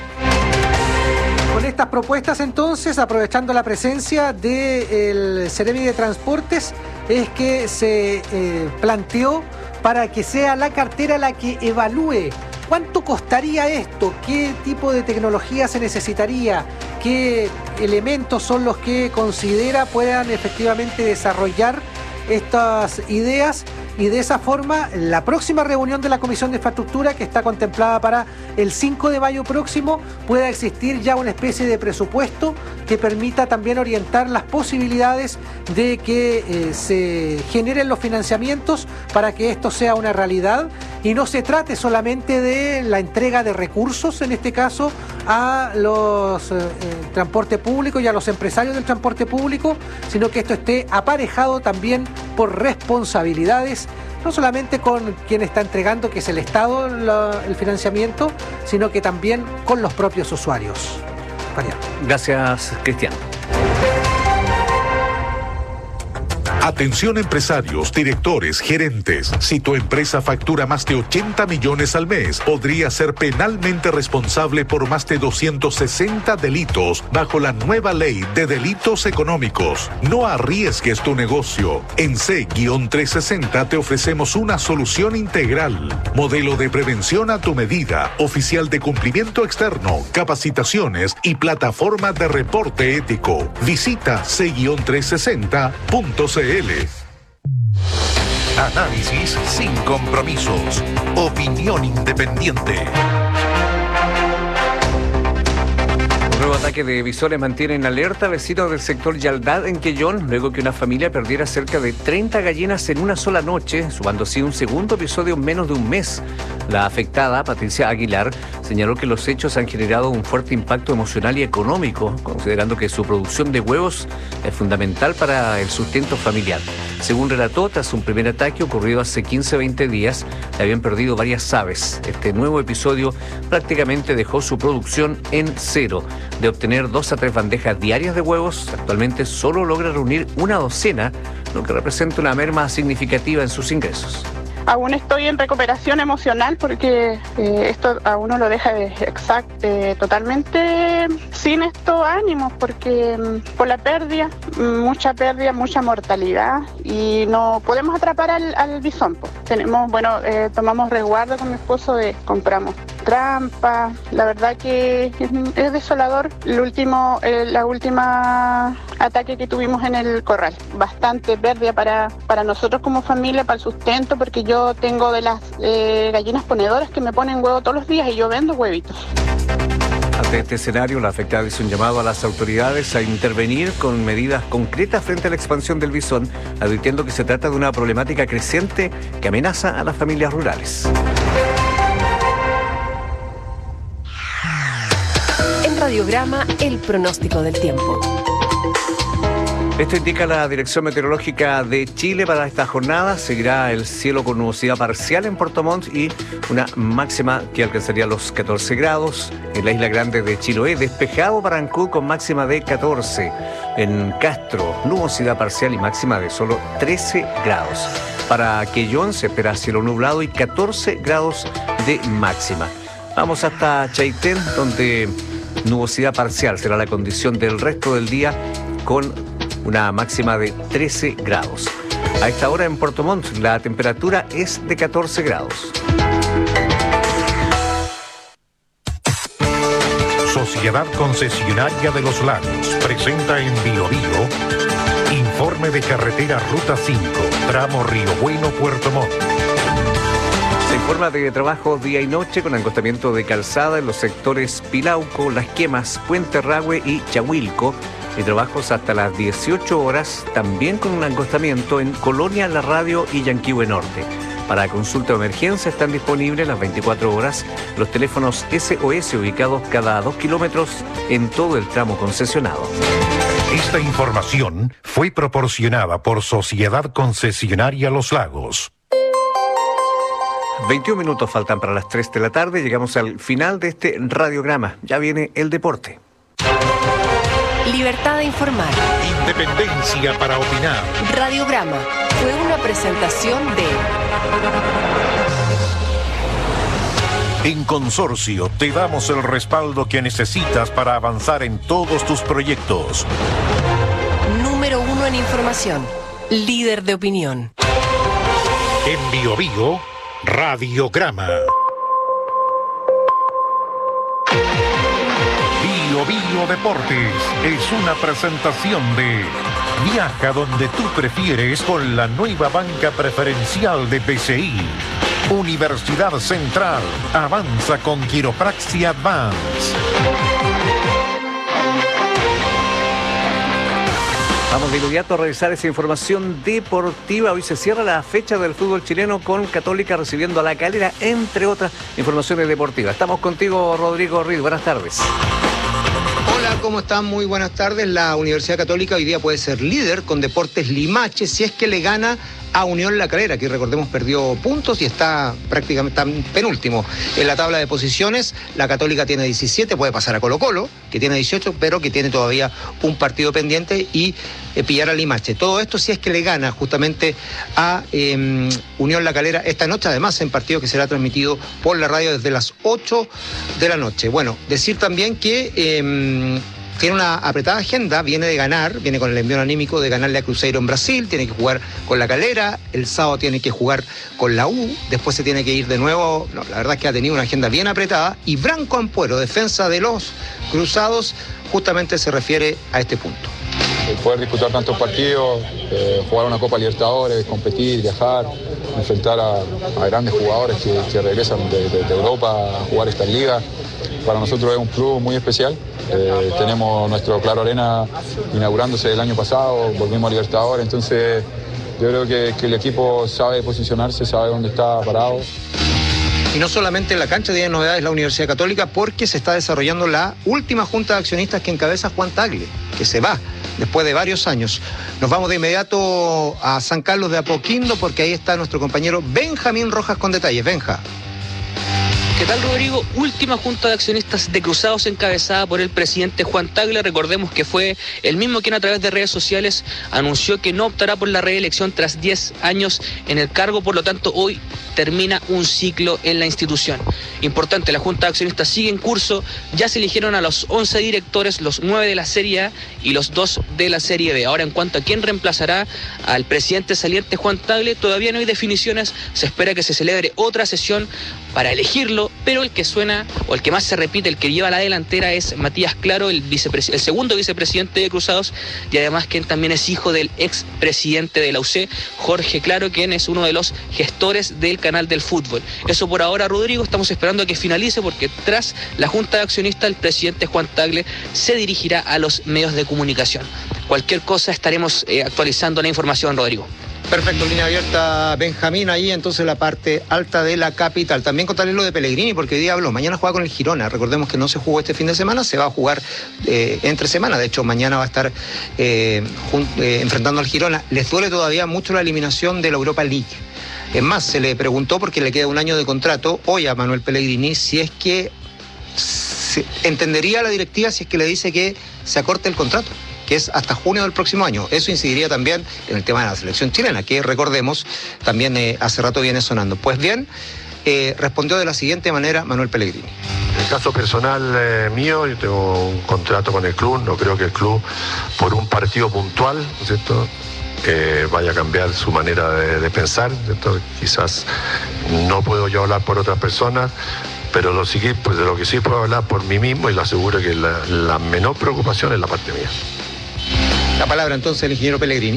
S3: Con estas propuestas, entonces, aprovechando la presencia del Ceremi de Transportes, es que se eh, planteó para que sea la cartera la que evalúe cuánto costaría esto, qué tipo de tecnología se necesitaría, qué elementos son los que considera puedan efectivamente desarrollar estas ideas. Y de esa forma, la próxima reunión de la Comisión de Infraestructura, que está contemplada para el cinco de mayo próximo, pueda existir ya una especie de presupuesto que permita también orientar las posibilidades de que eh, se generen los financiamientos para que esto sea una realidad y no se trate solamente de la entrega de recursos, en este caso, a los eh, transporte público y a los empresarios del transporte público, sino que esto esté aparejado también por responsabilidades, no solamente con quien está entregando, que es el Estado, la, el financiamiento, sino que también con los propios usuarios. María.
S8: Gracias, Cristian.
S7: Atención empresarios, directores, gerentes. Si tu empresa factura más de ochenta millones al mes, podría ser penalmente responsable por más de doscientos sesenta delitos bajo la nueva ley de delitos económicos. No arriesgues tu negocio. En C trescientos sesenta te ofrecemos una solución integral. Modelo de prevención a tu medida, oficial de cumplimiento externo, capacitaciones y plataforma de reporte ético. Visita C trescientos sesenta punto c l.
S5: Análisis sin compromisos. Opinión independiente.
S8: Un nuevo ataque de visores mantiene en alerta a vecinos del sector Yaldad en Quellón, luego que una familia perdiera cerca de treinta gallinas en una sola noche, sumando así un segundo episodio en menos de un mes. La afectada, Patricia Aguilar, señaló que los hechos han generado un fuerte impacto emocional y económico, considerando que su producción de huevos es fundamental para el sustento familiar. Según relató, tras un primer ataque ocurrido hace quince a veinte días, le habían perdido varias aves. Este nuevo episodio prácticamente dejó su producción en cero. De obtener dos a tres bandejas diarias de huevos, actualmente solo logra reunir una docena, lo que representa una merma significativa en sus ingresos.
S10: Aún estoy en recuperación emocional porque eh, esto a uno lo deja de, exact, eh, totalmente sin estos ánimos, porque mm, por la pérdida, mucha pérdida, mucha mortalidad, y no podemos atrapar al, al bisón. Pues. Tenemos, bueno, eh, tomamos resguardo con mi esposo, de compramos trampas. La verdad que es, es desolador el último, eh, la última ataque que tuvimos en el corral. Bastante pérdida para, para nosotros como familia, para el sustento, porque yo tengo de las eh, gallinas ponedoras que me ponen huevo todos los días y yo vendo huevitos.
S8: Ante este escenario, la afectada hizo un llamado a las autoridades a intervenir con medidas concretas frente a la expansión del bisón, advirtiendo que se trata de una problemática creciente que amenaza a las familias rurales.
S11: En Radiograma, el pronóstico del tiempo.
S8: Esto indica la Dirección Meteorológica de Chile para esta jornada. Seguirá el cielo con nubosidad parcial en Puerto Montt y una máxima que alcanzaría los catorce grados. En la isla grande de Chiloé, despejado para Ancud con máxima de catorce. En Castro, nubosidad parcial y máxima de solo trece grados. Para Quellón se espera cielo nublado y catorce grados de máxima. Vamos hasta Chaitén, donde nubosidad parcial será la condición del resto del día con una máxima de trece grados. A esta hora en Puerto Montt la temperatura es de catorce grados.
S7: Sociedad Concesionaria de los Lagos presenta en Bio Bio informe de carretera Ruta cinco, tramo Río Bueno, Puerto Montt.
S8: Se informa de trabajo día y noche con acostamiento de calzada en los sectores Pilauco, Las Quemas, Puente Rahue y Chahuilco. Y trabajos hasta las dieciocho horas, también con un acostamiento en Colonia La Radio y Yanquihue Norte. Para consulta o emergencia están disponibles las veinticuatro horas los teléfonos S O S ubicados cada dos kilómetros en todo el tramo concesionado.
S7: Esta información fue proporcionada por Sociedad Concesionaria Los Lagos.
S8: veintiún minutos faltan para las tres de la tarde. Llegamos al final de este radiograma. Ya viene el deporte.
S11: Libertad de informar.
S7: Independencia para opinar.
S11: Radiograma fue una presentación de...
S7: En Consorcio te damos el respaldo que necesitas para avanzar en todos tus proyectos.
S11: Número uno en información. Líder de opinión.
S7: En Bio Bio, Radiograma. Bio Bio Deportes es una presentación de Viaja donde tú prefieres con la nueva banca preferencial de B C I. Universidad Central avanza con Quiropraxia Advance.
S8: Vamos de inmediato a revisar esa información deportiva. Hoy se cierra la fecha del fútbol chileno con Católica recibiendo a La Calera, entre otras informaciones deportivas. Estamos contigo, Rodrigo Riz. Buenas tardes.
S12: Hola, ¿cómo están? Muy buenas tardes. La Universidad Católica hoy día puede ser líder con Deportes Limache si es que le gana a Unión La Calera, que recordemos perdió puntos y está prácticamente está penúltimo en la tabla de posiciones. La Católica tiene diecisiete, puede pasar a Colo Colo, que tiene dieciocho, pero que tiene todavía un partido pendiente y eh, pillar a Limache. Todo esto si es que le gana justamente a eh, Unión La Calera esta noche, además en partido que será transmitido por la radio desde las ocho de la noche. Bueno, decir también que... Eh, Tiene una apretada agenda, viene de ganar, viene con el envío anímico de ganarle a Cruzeiro en Brasil, tiene que jugar con La Calera, el sábado tiene que jugar con la U, después se tiene que ir de nuevo, no, la verdad es que ha tenido una agenda bien apretada, y Branco Ampuero, defensa de los Cruzados, justamente se refiere a este punto.
S24: El poder disputar tantos partidos, eh, jugar una Copa Libertadores, competir, viajar, enfrentar a, a grandes jugadores que, que regresan de, de, de Europa a jugar estas ligas, para nosotros es un club muy especial. Eh, tenemos nuestro Claro Arena inaugurándose el año pasado, volvimos a Libertadores, entonces yo creo que, que el equipo sabe posicionarse, sabe dónde está parado.
S12: Y no solamente en la cancha tiene novedades la Universidad Católica, porque se está desarrollando la última junta de accionistas que encabeza Juan Tagle, que se va después de varios años. Nos vamos de inmediato a San Carlos de Apoquindo, porque ahí está nuestro compañero Benjamín Rojas con detalles. Benja.
S2: ¿Qué tal, Rodrigo? Última junta de accionistas de Cruzados encabezada por el presidente Juan Tagle. Recordemos que fue el mismo quien a través de redes sociales anunció que no optará por la reelección tras diez años en el cargo. Por lo tanto, hoy termina un ciclo en la institución. Importante, la junta de accionistas sigue en curso. Ya se eligieron a los once directores, los nueve de la Serie A y los dos de la Serie B. Ahora, en cuanto a quién reemplazará al presidente saliente Juan Tagle, todavía no hay definiciones. Se espera que se celebre otra sesión para elegirlo, pero el que suena o el que más se repite, el que lleva la delantera es Matías Claro, el, vicepres- el segundo vicepresidente de Cruzados, y además quien también es hijo del expresidente de la U C, Jorge Claro, quien es uno de los gestores del canal del fútbol. Eso por ahora, Rodrigo, estamos esperando a que finalice porque tras la junta de accionistas el presidente Juan Tagle se dirigirá a los medios de comunicación. Cualquier cosa estaremos eh, actualizando la información, Rodrigo.
S12: Perfecto, línea abierta, Benjamín, ahí entonces la parte alta de la capital. También contarles lo de Pellegrini, porque hoy día habló, mañana juega con el Girona. Recordemos que no se jugó este fin de semana, se va a jugar eh, entre semana. De hecho, mañana va a estar eh, jun- eh, enfrentando al Girona. Les duele todavía mucho la eliminación de la Europa League. Es más, se le preguntó, porque le queda un año de contrato, hoy a Manuel Pellegrini, si es que se entendería la directiva si es que le dice que se acorte el contrato, que es hasta junio del próximo año. Eso incidiría también en el tema de la selección chilena, que recordemos, también eh, hace rato viene sonando. Pues bien, eh, respondió de la siguiente manera Manuel Pellegrini.
S13: En el caso personal eh, mío, yo tengo un contrato con el club, no creo que el club, por un partido puntual, ¿no es cierto?, eh, vaya a cambiar su manera de, de pensar, ¿cierto? Quizás no puedo yo hablar por otras personas, pero lo sí, pues de lo que sí puedo hablar por mí mismo, y le aseguro que la, la menor preocupación es la parte mía.
S12: La palabra entonces del ingeniero Pellegrini.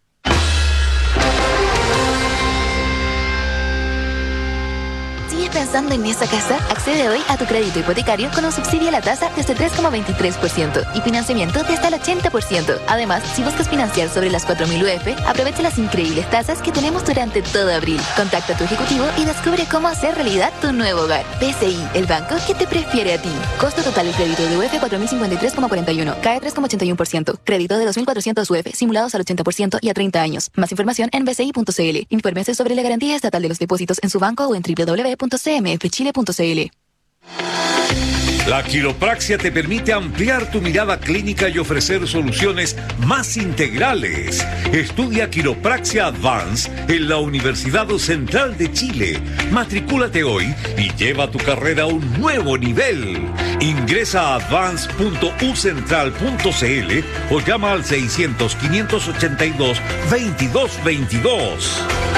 S15: ¿Sigues pensando en esa casa? Accede hoy a tu crédito hipotecario con un subsidio a la tasa desde tres coma veintitrés por ciento y financiamiento de hasta el ochenta por ciento. Además, si buscas financiar sobre las cuatro mil U F, aprovecha las increíbles tasas que tenemos durante todo abril. Contacta a tu ejecutivo y descubre cómo hacer realidad tu nuevo hogar. B C I, el banco que te prefiere a ti. Costo total del crédito de U F cuatro mil cincuenta y tres coma cuarenta y uno, C A E tres coma ochenta y uno por ciento. Crédito de dos mil cuatrocientos U F simulados al ochenta por ciento y a treinta años. Más información en b c i punto c l. Infórmese sobre la garantía estatal de los depósitos en su banco o en w w w punto c m f chile punto c l.
S17: La quiropraxia te permite ampliar tu mirada clínica y ofrecer soluciones más integrales. Estudia Quiropraxia Advance en la Universidad Central de Chile. Matricúlate hoy y lleva tu carrera a un nuevo nivel. Ingresa a advance punto u central punto c l o llama al seiscientos, quinientos ochenta y dos, veintidós veintidós.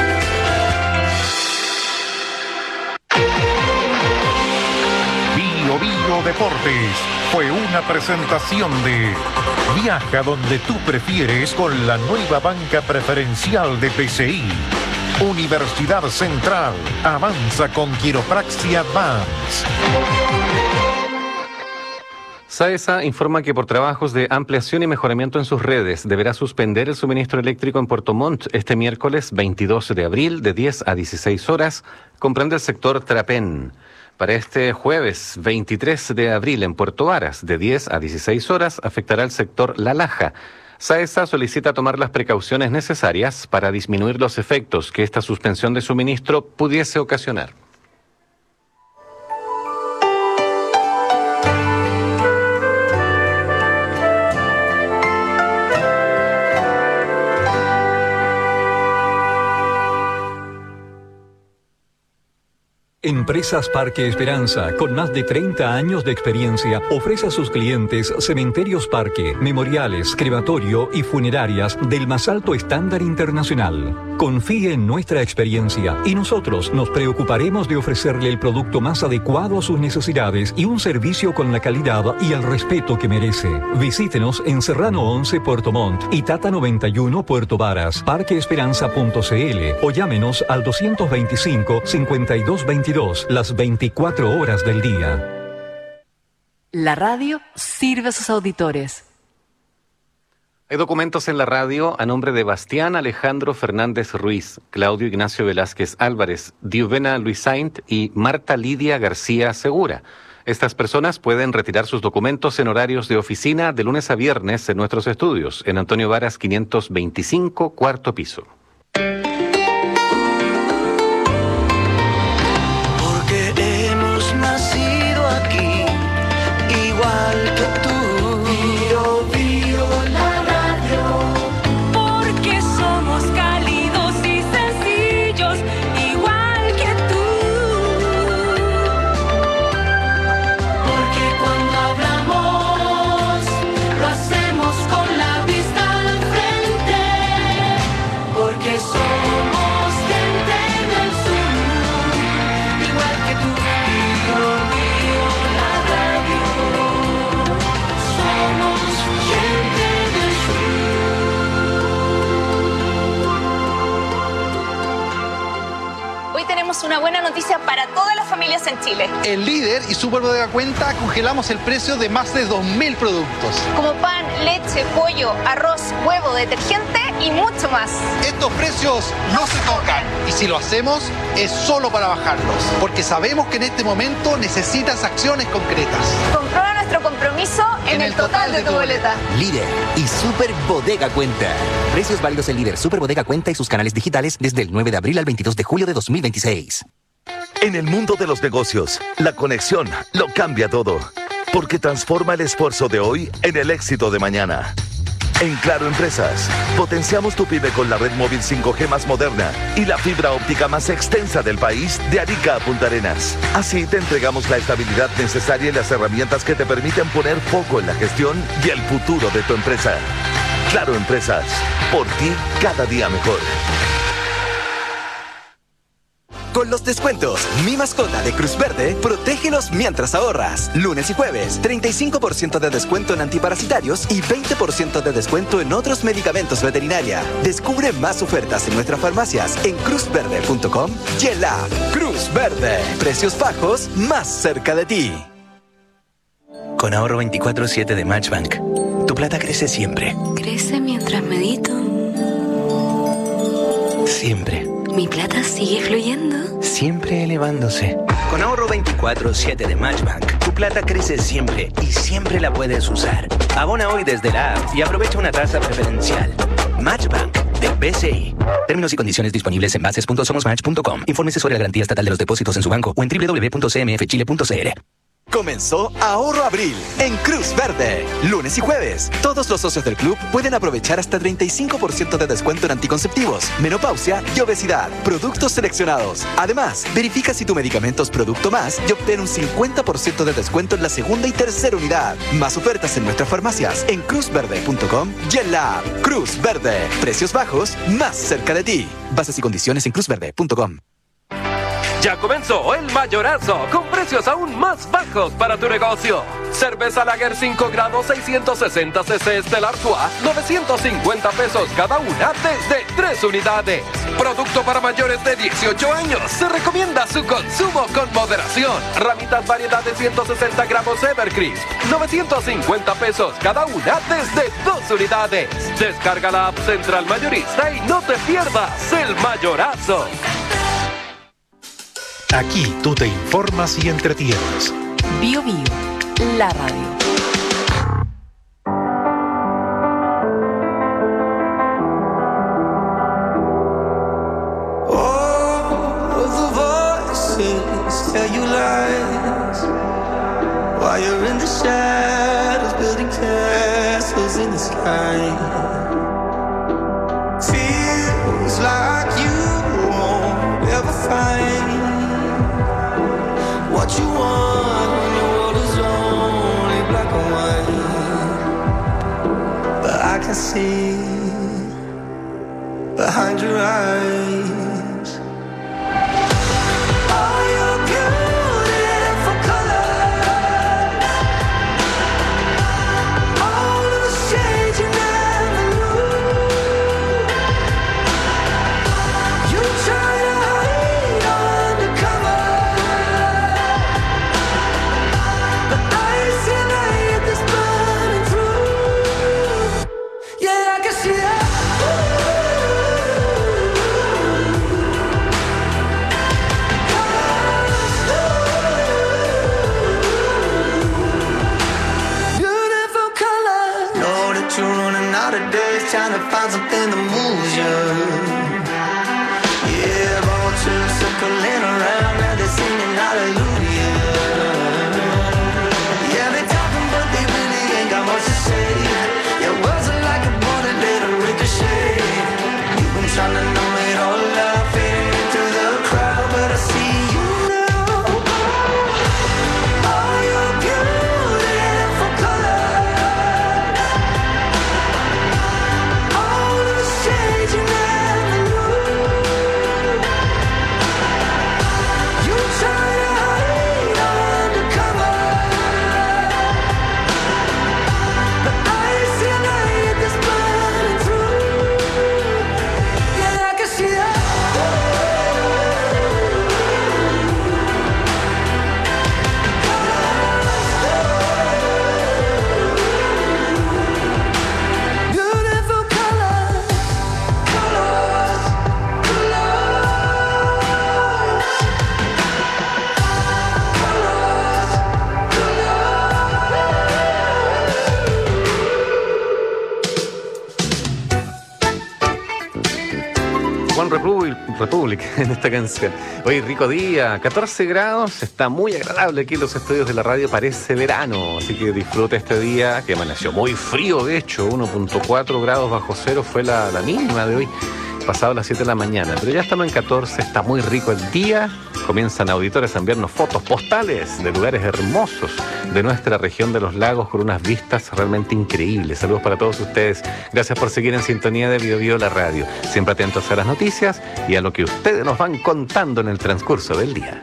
S5: Bio Bio Deportes fue una presentación de Viaja donde tú prefieres con la nueva banca preferencial de P C I. Universidad Central avanza con Quiropraxia Advance.
S25: SAESA informa que por trabajos de ampliación y mejoramiento en sus redes deberá suspender el suministro eléctrico en Puerto Montt este miércoles veintidós de abril de diez a dieciséis horas. Comprende el sector Trapén. Para este jueves veintitrés de abril en Puerto Varas de diez a dieciséis horas afectará el sector La Laja. SAESA solicita tomar las precauciones necesarias para disminuir los efectos que esta suspensión de suministro pudiese ocasionar.
S26: Empresas Parque Esperanza, con más de treinta años de experiencia, ofrece a sus clientes cementerios parque, memoriales, crematorio y funerarias del más alto estándar internacional. Confíe en nuestra experiencia y nosotros nos preocuparemos de ofrecerle el producto más adecuado a sus necesidades y un servicio con la calidad y el respeto que merece. Visítenos en Serrano once Puerto Montt y Tata noventa y uno Puerto Varas, parque esperanza punto c l o llámenos al doscientos veinticinco, cincuenta y dos veintidós las veinticuatro horas del día.
S6: La radio sirve a sus auditores.
S25: Hay documentos en la radio a nombre de Bastián Alejandro Fernández Ruiz, Claudio Ignacio Velázquez Álvarez, Diuvena Luis Saint y Marta Lidia García Segura. Estas personas pueden retirar sus documentos en horarios de oficina de lunes a viernes en nuestros estudios, en Antonio Varas quinientos veinticinco, cuarto piso.
S27: Porque hemos
S14: Hoy tenemos una buena noticia para todas las familias en Chile.
S16: En Líder y Super Bodega Cuenta congelamos el precio de más de dos mil productos.
S14: Como pan, leche, pollo, arroz, huevo, detergente y mucho más.
S16: Estos precios no se tocan y si lo hacemos es solo para bajarlos, porque sabemos que en este momento necesitas acciones concretas.
S14: Comprueba nuestro compromiso en, en el total, total de, de tu boleta.
S18: Líder y Super Bodega Cuenta. Precios válidos en Líder, Super Bodega Cuenta y sus canales digitales desde el nueve de abril al veintidós de julio de dos mil veintiséis.
S19: En el mundo de los negocios, la conexión lo cambia todo, porque transforma el esfuerzo de hoy en el éxito de mañana. En Claro Empresas, potenciamos tu pyme con la red móvil cinco G más moderna y la fibra óptica más extensa del país de Arica a Punta Arenas. Así te entregamos la estabilidad necesaria y las herramientas que te permiten poner foco en la gestión y el futuro de tu empresa. Claro Empresas, por ti cada día mejor.
S20: Con los descuentos Mi Mascota de Cruz Verde, protégelos mientras ahorras. Lunes y jueves, treinta y cinco por ciento de descuento en antiparasitarios y veinte por ciento de descuento en otros medicamentos veterinaria. Descubre más ofertas en nuestras farmacias en cruz verde punto com y en la Cruz Verde. Precios bajos más cerca de ti.
S21: Con ahorro veinticuatro siete de Matchbank, tu plata crece siempre.
S6: Crece mientras medito.
S21: Siempre.
S6: Mi plata sigue fluyendo.
S21: Siempre elevándose. Con ahorro veinticuatro siete de Matchbank, tu plata crece siempre y siempre la puedes usar. Abona hoy desde la app y aprovecha una tasa preferencial. Matchbank de B C I. Términos y condiciones disponibles en bases punto somos match punto com. Infórmese sobre la garantía estatal de los depósitos en su banco o en doble u doble u doble u punto c m f chile punto c l.
S20: Comenzó Ahorro Abril en Cruz Verde. Lunes y jueves, todos los socios del club pueden aprovechar hasta treinta y cinco por ciento de descuento en anticonceptivos, menopausia y obesidad. Productos seleccionados. Además, verifica si tu medicamento es Producto Más y obtén un cincuenta por ciento de descuento en la segunda y tercera unidad. Más ofertas en nuestras farmacias en cruz verde punto com y en la app Cruz Verde. Precios bajos más cerca de ti. Bases y condiciones en cruz verde punto com.
S27: Ya comenzó el mayorazo, con precios aún más bajos para tu negocio. Cerveza Lager cinco grados seiscientos sesenta centilitros Stella Artois, novecientos cincuenta pesos cada una desde tres unidades. Producto para mayores de dieciocho años. Se recomienda su consumo con moderación. Ramitas variedad de ciento sesenta gramos Evercrisp, novecientos cincuenta pesos cada una desde dos unidades. Descarga la app Central Mayorista y no te pierdas el mayorazo.
S5: Aquí tú te informas y entretienes.
S11: Bio Bio, la radio.
S28: All of the voices tell you lies while you're in the shadows building castles in the sky. Feels like you won't ever find what you want when your world is only black and white. But I can see behind your eyes all your beautiful colors, all of the shades you never knew. You try to hide undercover, yeah, I can see it. Beautiful colors. Know that you're running out of days, trying to find something that moves you. Yeah, vultures circling around, now they're singing hallelujah. Yeah, they talking, but they really ain't got much to say. Your words are like a bullet, let it ricochet. You've been trying to numb it all up, fading into the crowd, but I see you now. All your beautiful colors, all of the shades you never knew. You try to hide
S25: Republic en esta canción. Hoy rico día, catorce grados, está muy agradable aquí en los estudios de la radio, parece verano, así que disfruta este día que amaneció muy frío, de hecho, uno punto cuatro grados bajo cero fue la, la mínima de hoy, pasado las siete de la mañana, pero ya estamos en catorce, está muy rico el día. Comienzan auditores a enviarnos fotos postales de lugares hermosos de nuestra región de los lagos con unas vistas realmente increíbles. Saludos para todos ustedes. Gracias por seguir en sintonía de Bio Bio la radio. Siempre atentos a las noticias y a lo que ustedes nos van contando en el transcurso del día.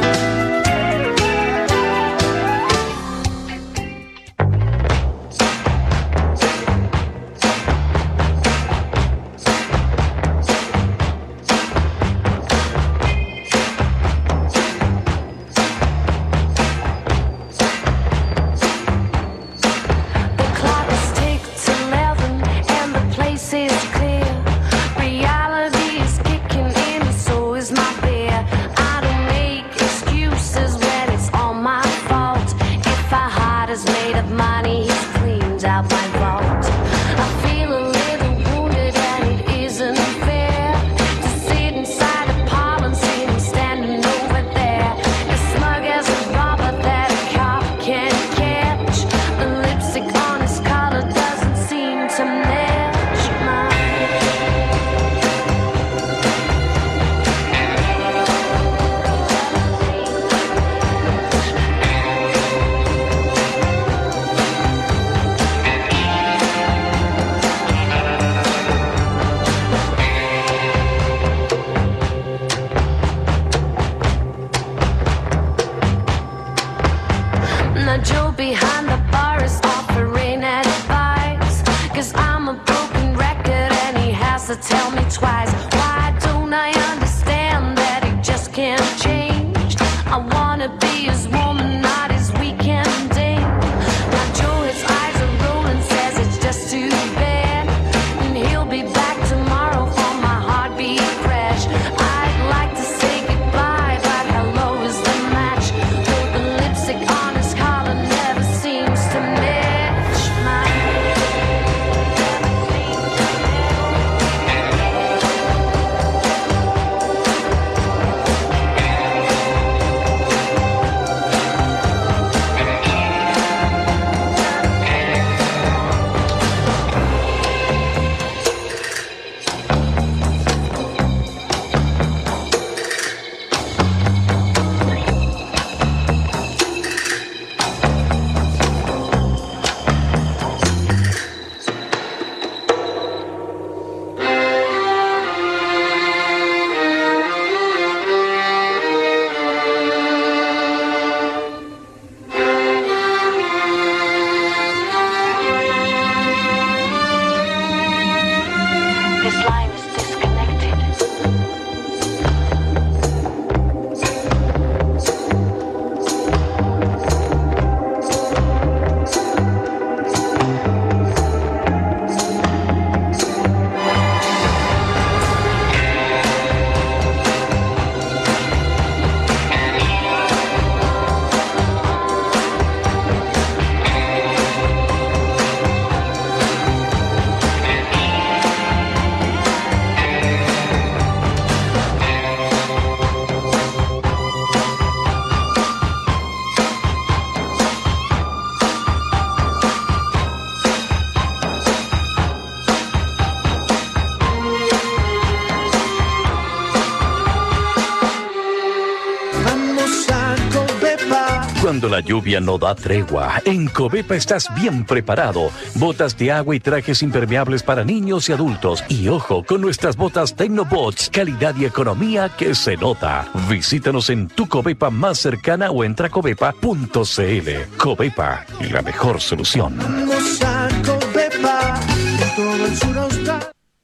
S1: Cuando la lluvia no da tregua, en Covepa estás bien preparado. Botas de agua y trajes impermeables para niños y adultos. Y ojo, con nuestras botas Tecnobots, calidad y economía que se nota. Visítanos en tu Covepa más cercana o entra a covepa punto cl. Covepa, la mejor solución.
S3: Vamos a Covepa, todo el sur austral.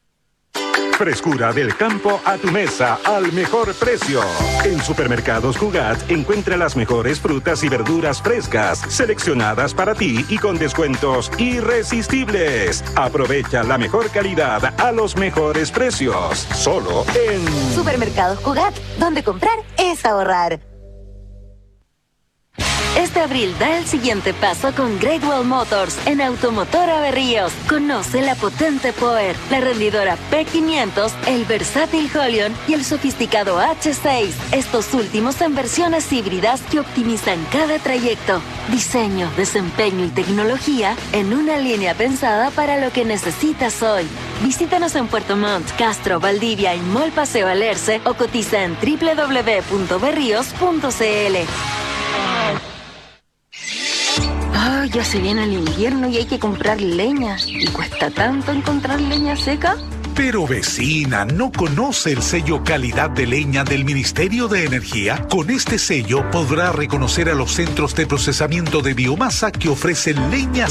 S4: Frescura del campo a tu mesa al mejor precio. En Supermercados Cugat encuentra las mejores frutas y verduras frescas, seleccionadas para ti y con descuentos irresistibles. Aprovecha la mejor calidad a los mejores precios. Solo en
S7: Supermercados Cugat, donde comprar es ahorrar.
S2: Este abril da el siguiente paso con Great Wall Motors en Automotora Berríos. Conoce la potente Power, la rendidora P quinientos, el versátil Holion y el sofisticado H seis. Estos últimos en versiones híbridas que optimizan cada trayecto. Diseño, desempeño y tecnología en una línea pensada para lo que necesitas hoy. Visítanos en Puerto Montt, Castro, Valdivia y Mall Paseo Alerce o cotiza en doble u doble u doble u punto berríos punto c l. Ah, ya se viene el invierno y hay que comprar leña. ¿Y cuesta tanto encontrar leña seca?
S7: Pero vecina, ¿no conoce el sello calidad de leña del Ministerio de Energía? Con este sello podrá reconocer a los centros de procesamiento de biomasa que ofrecen leña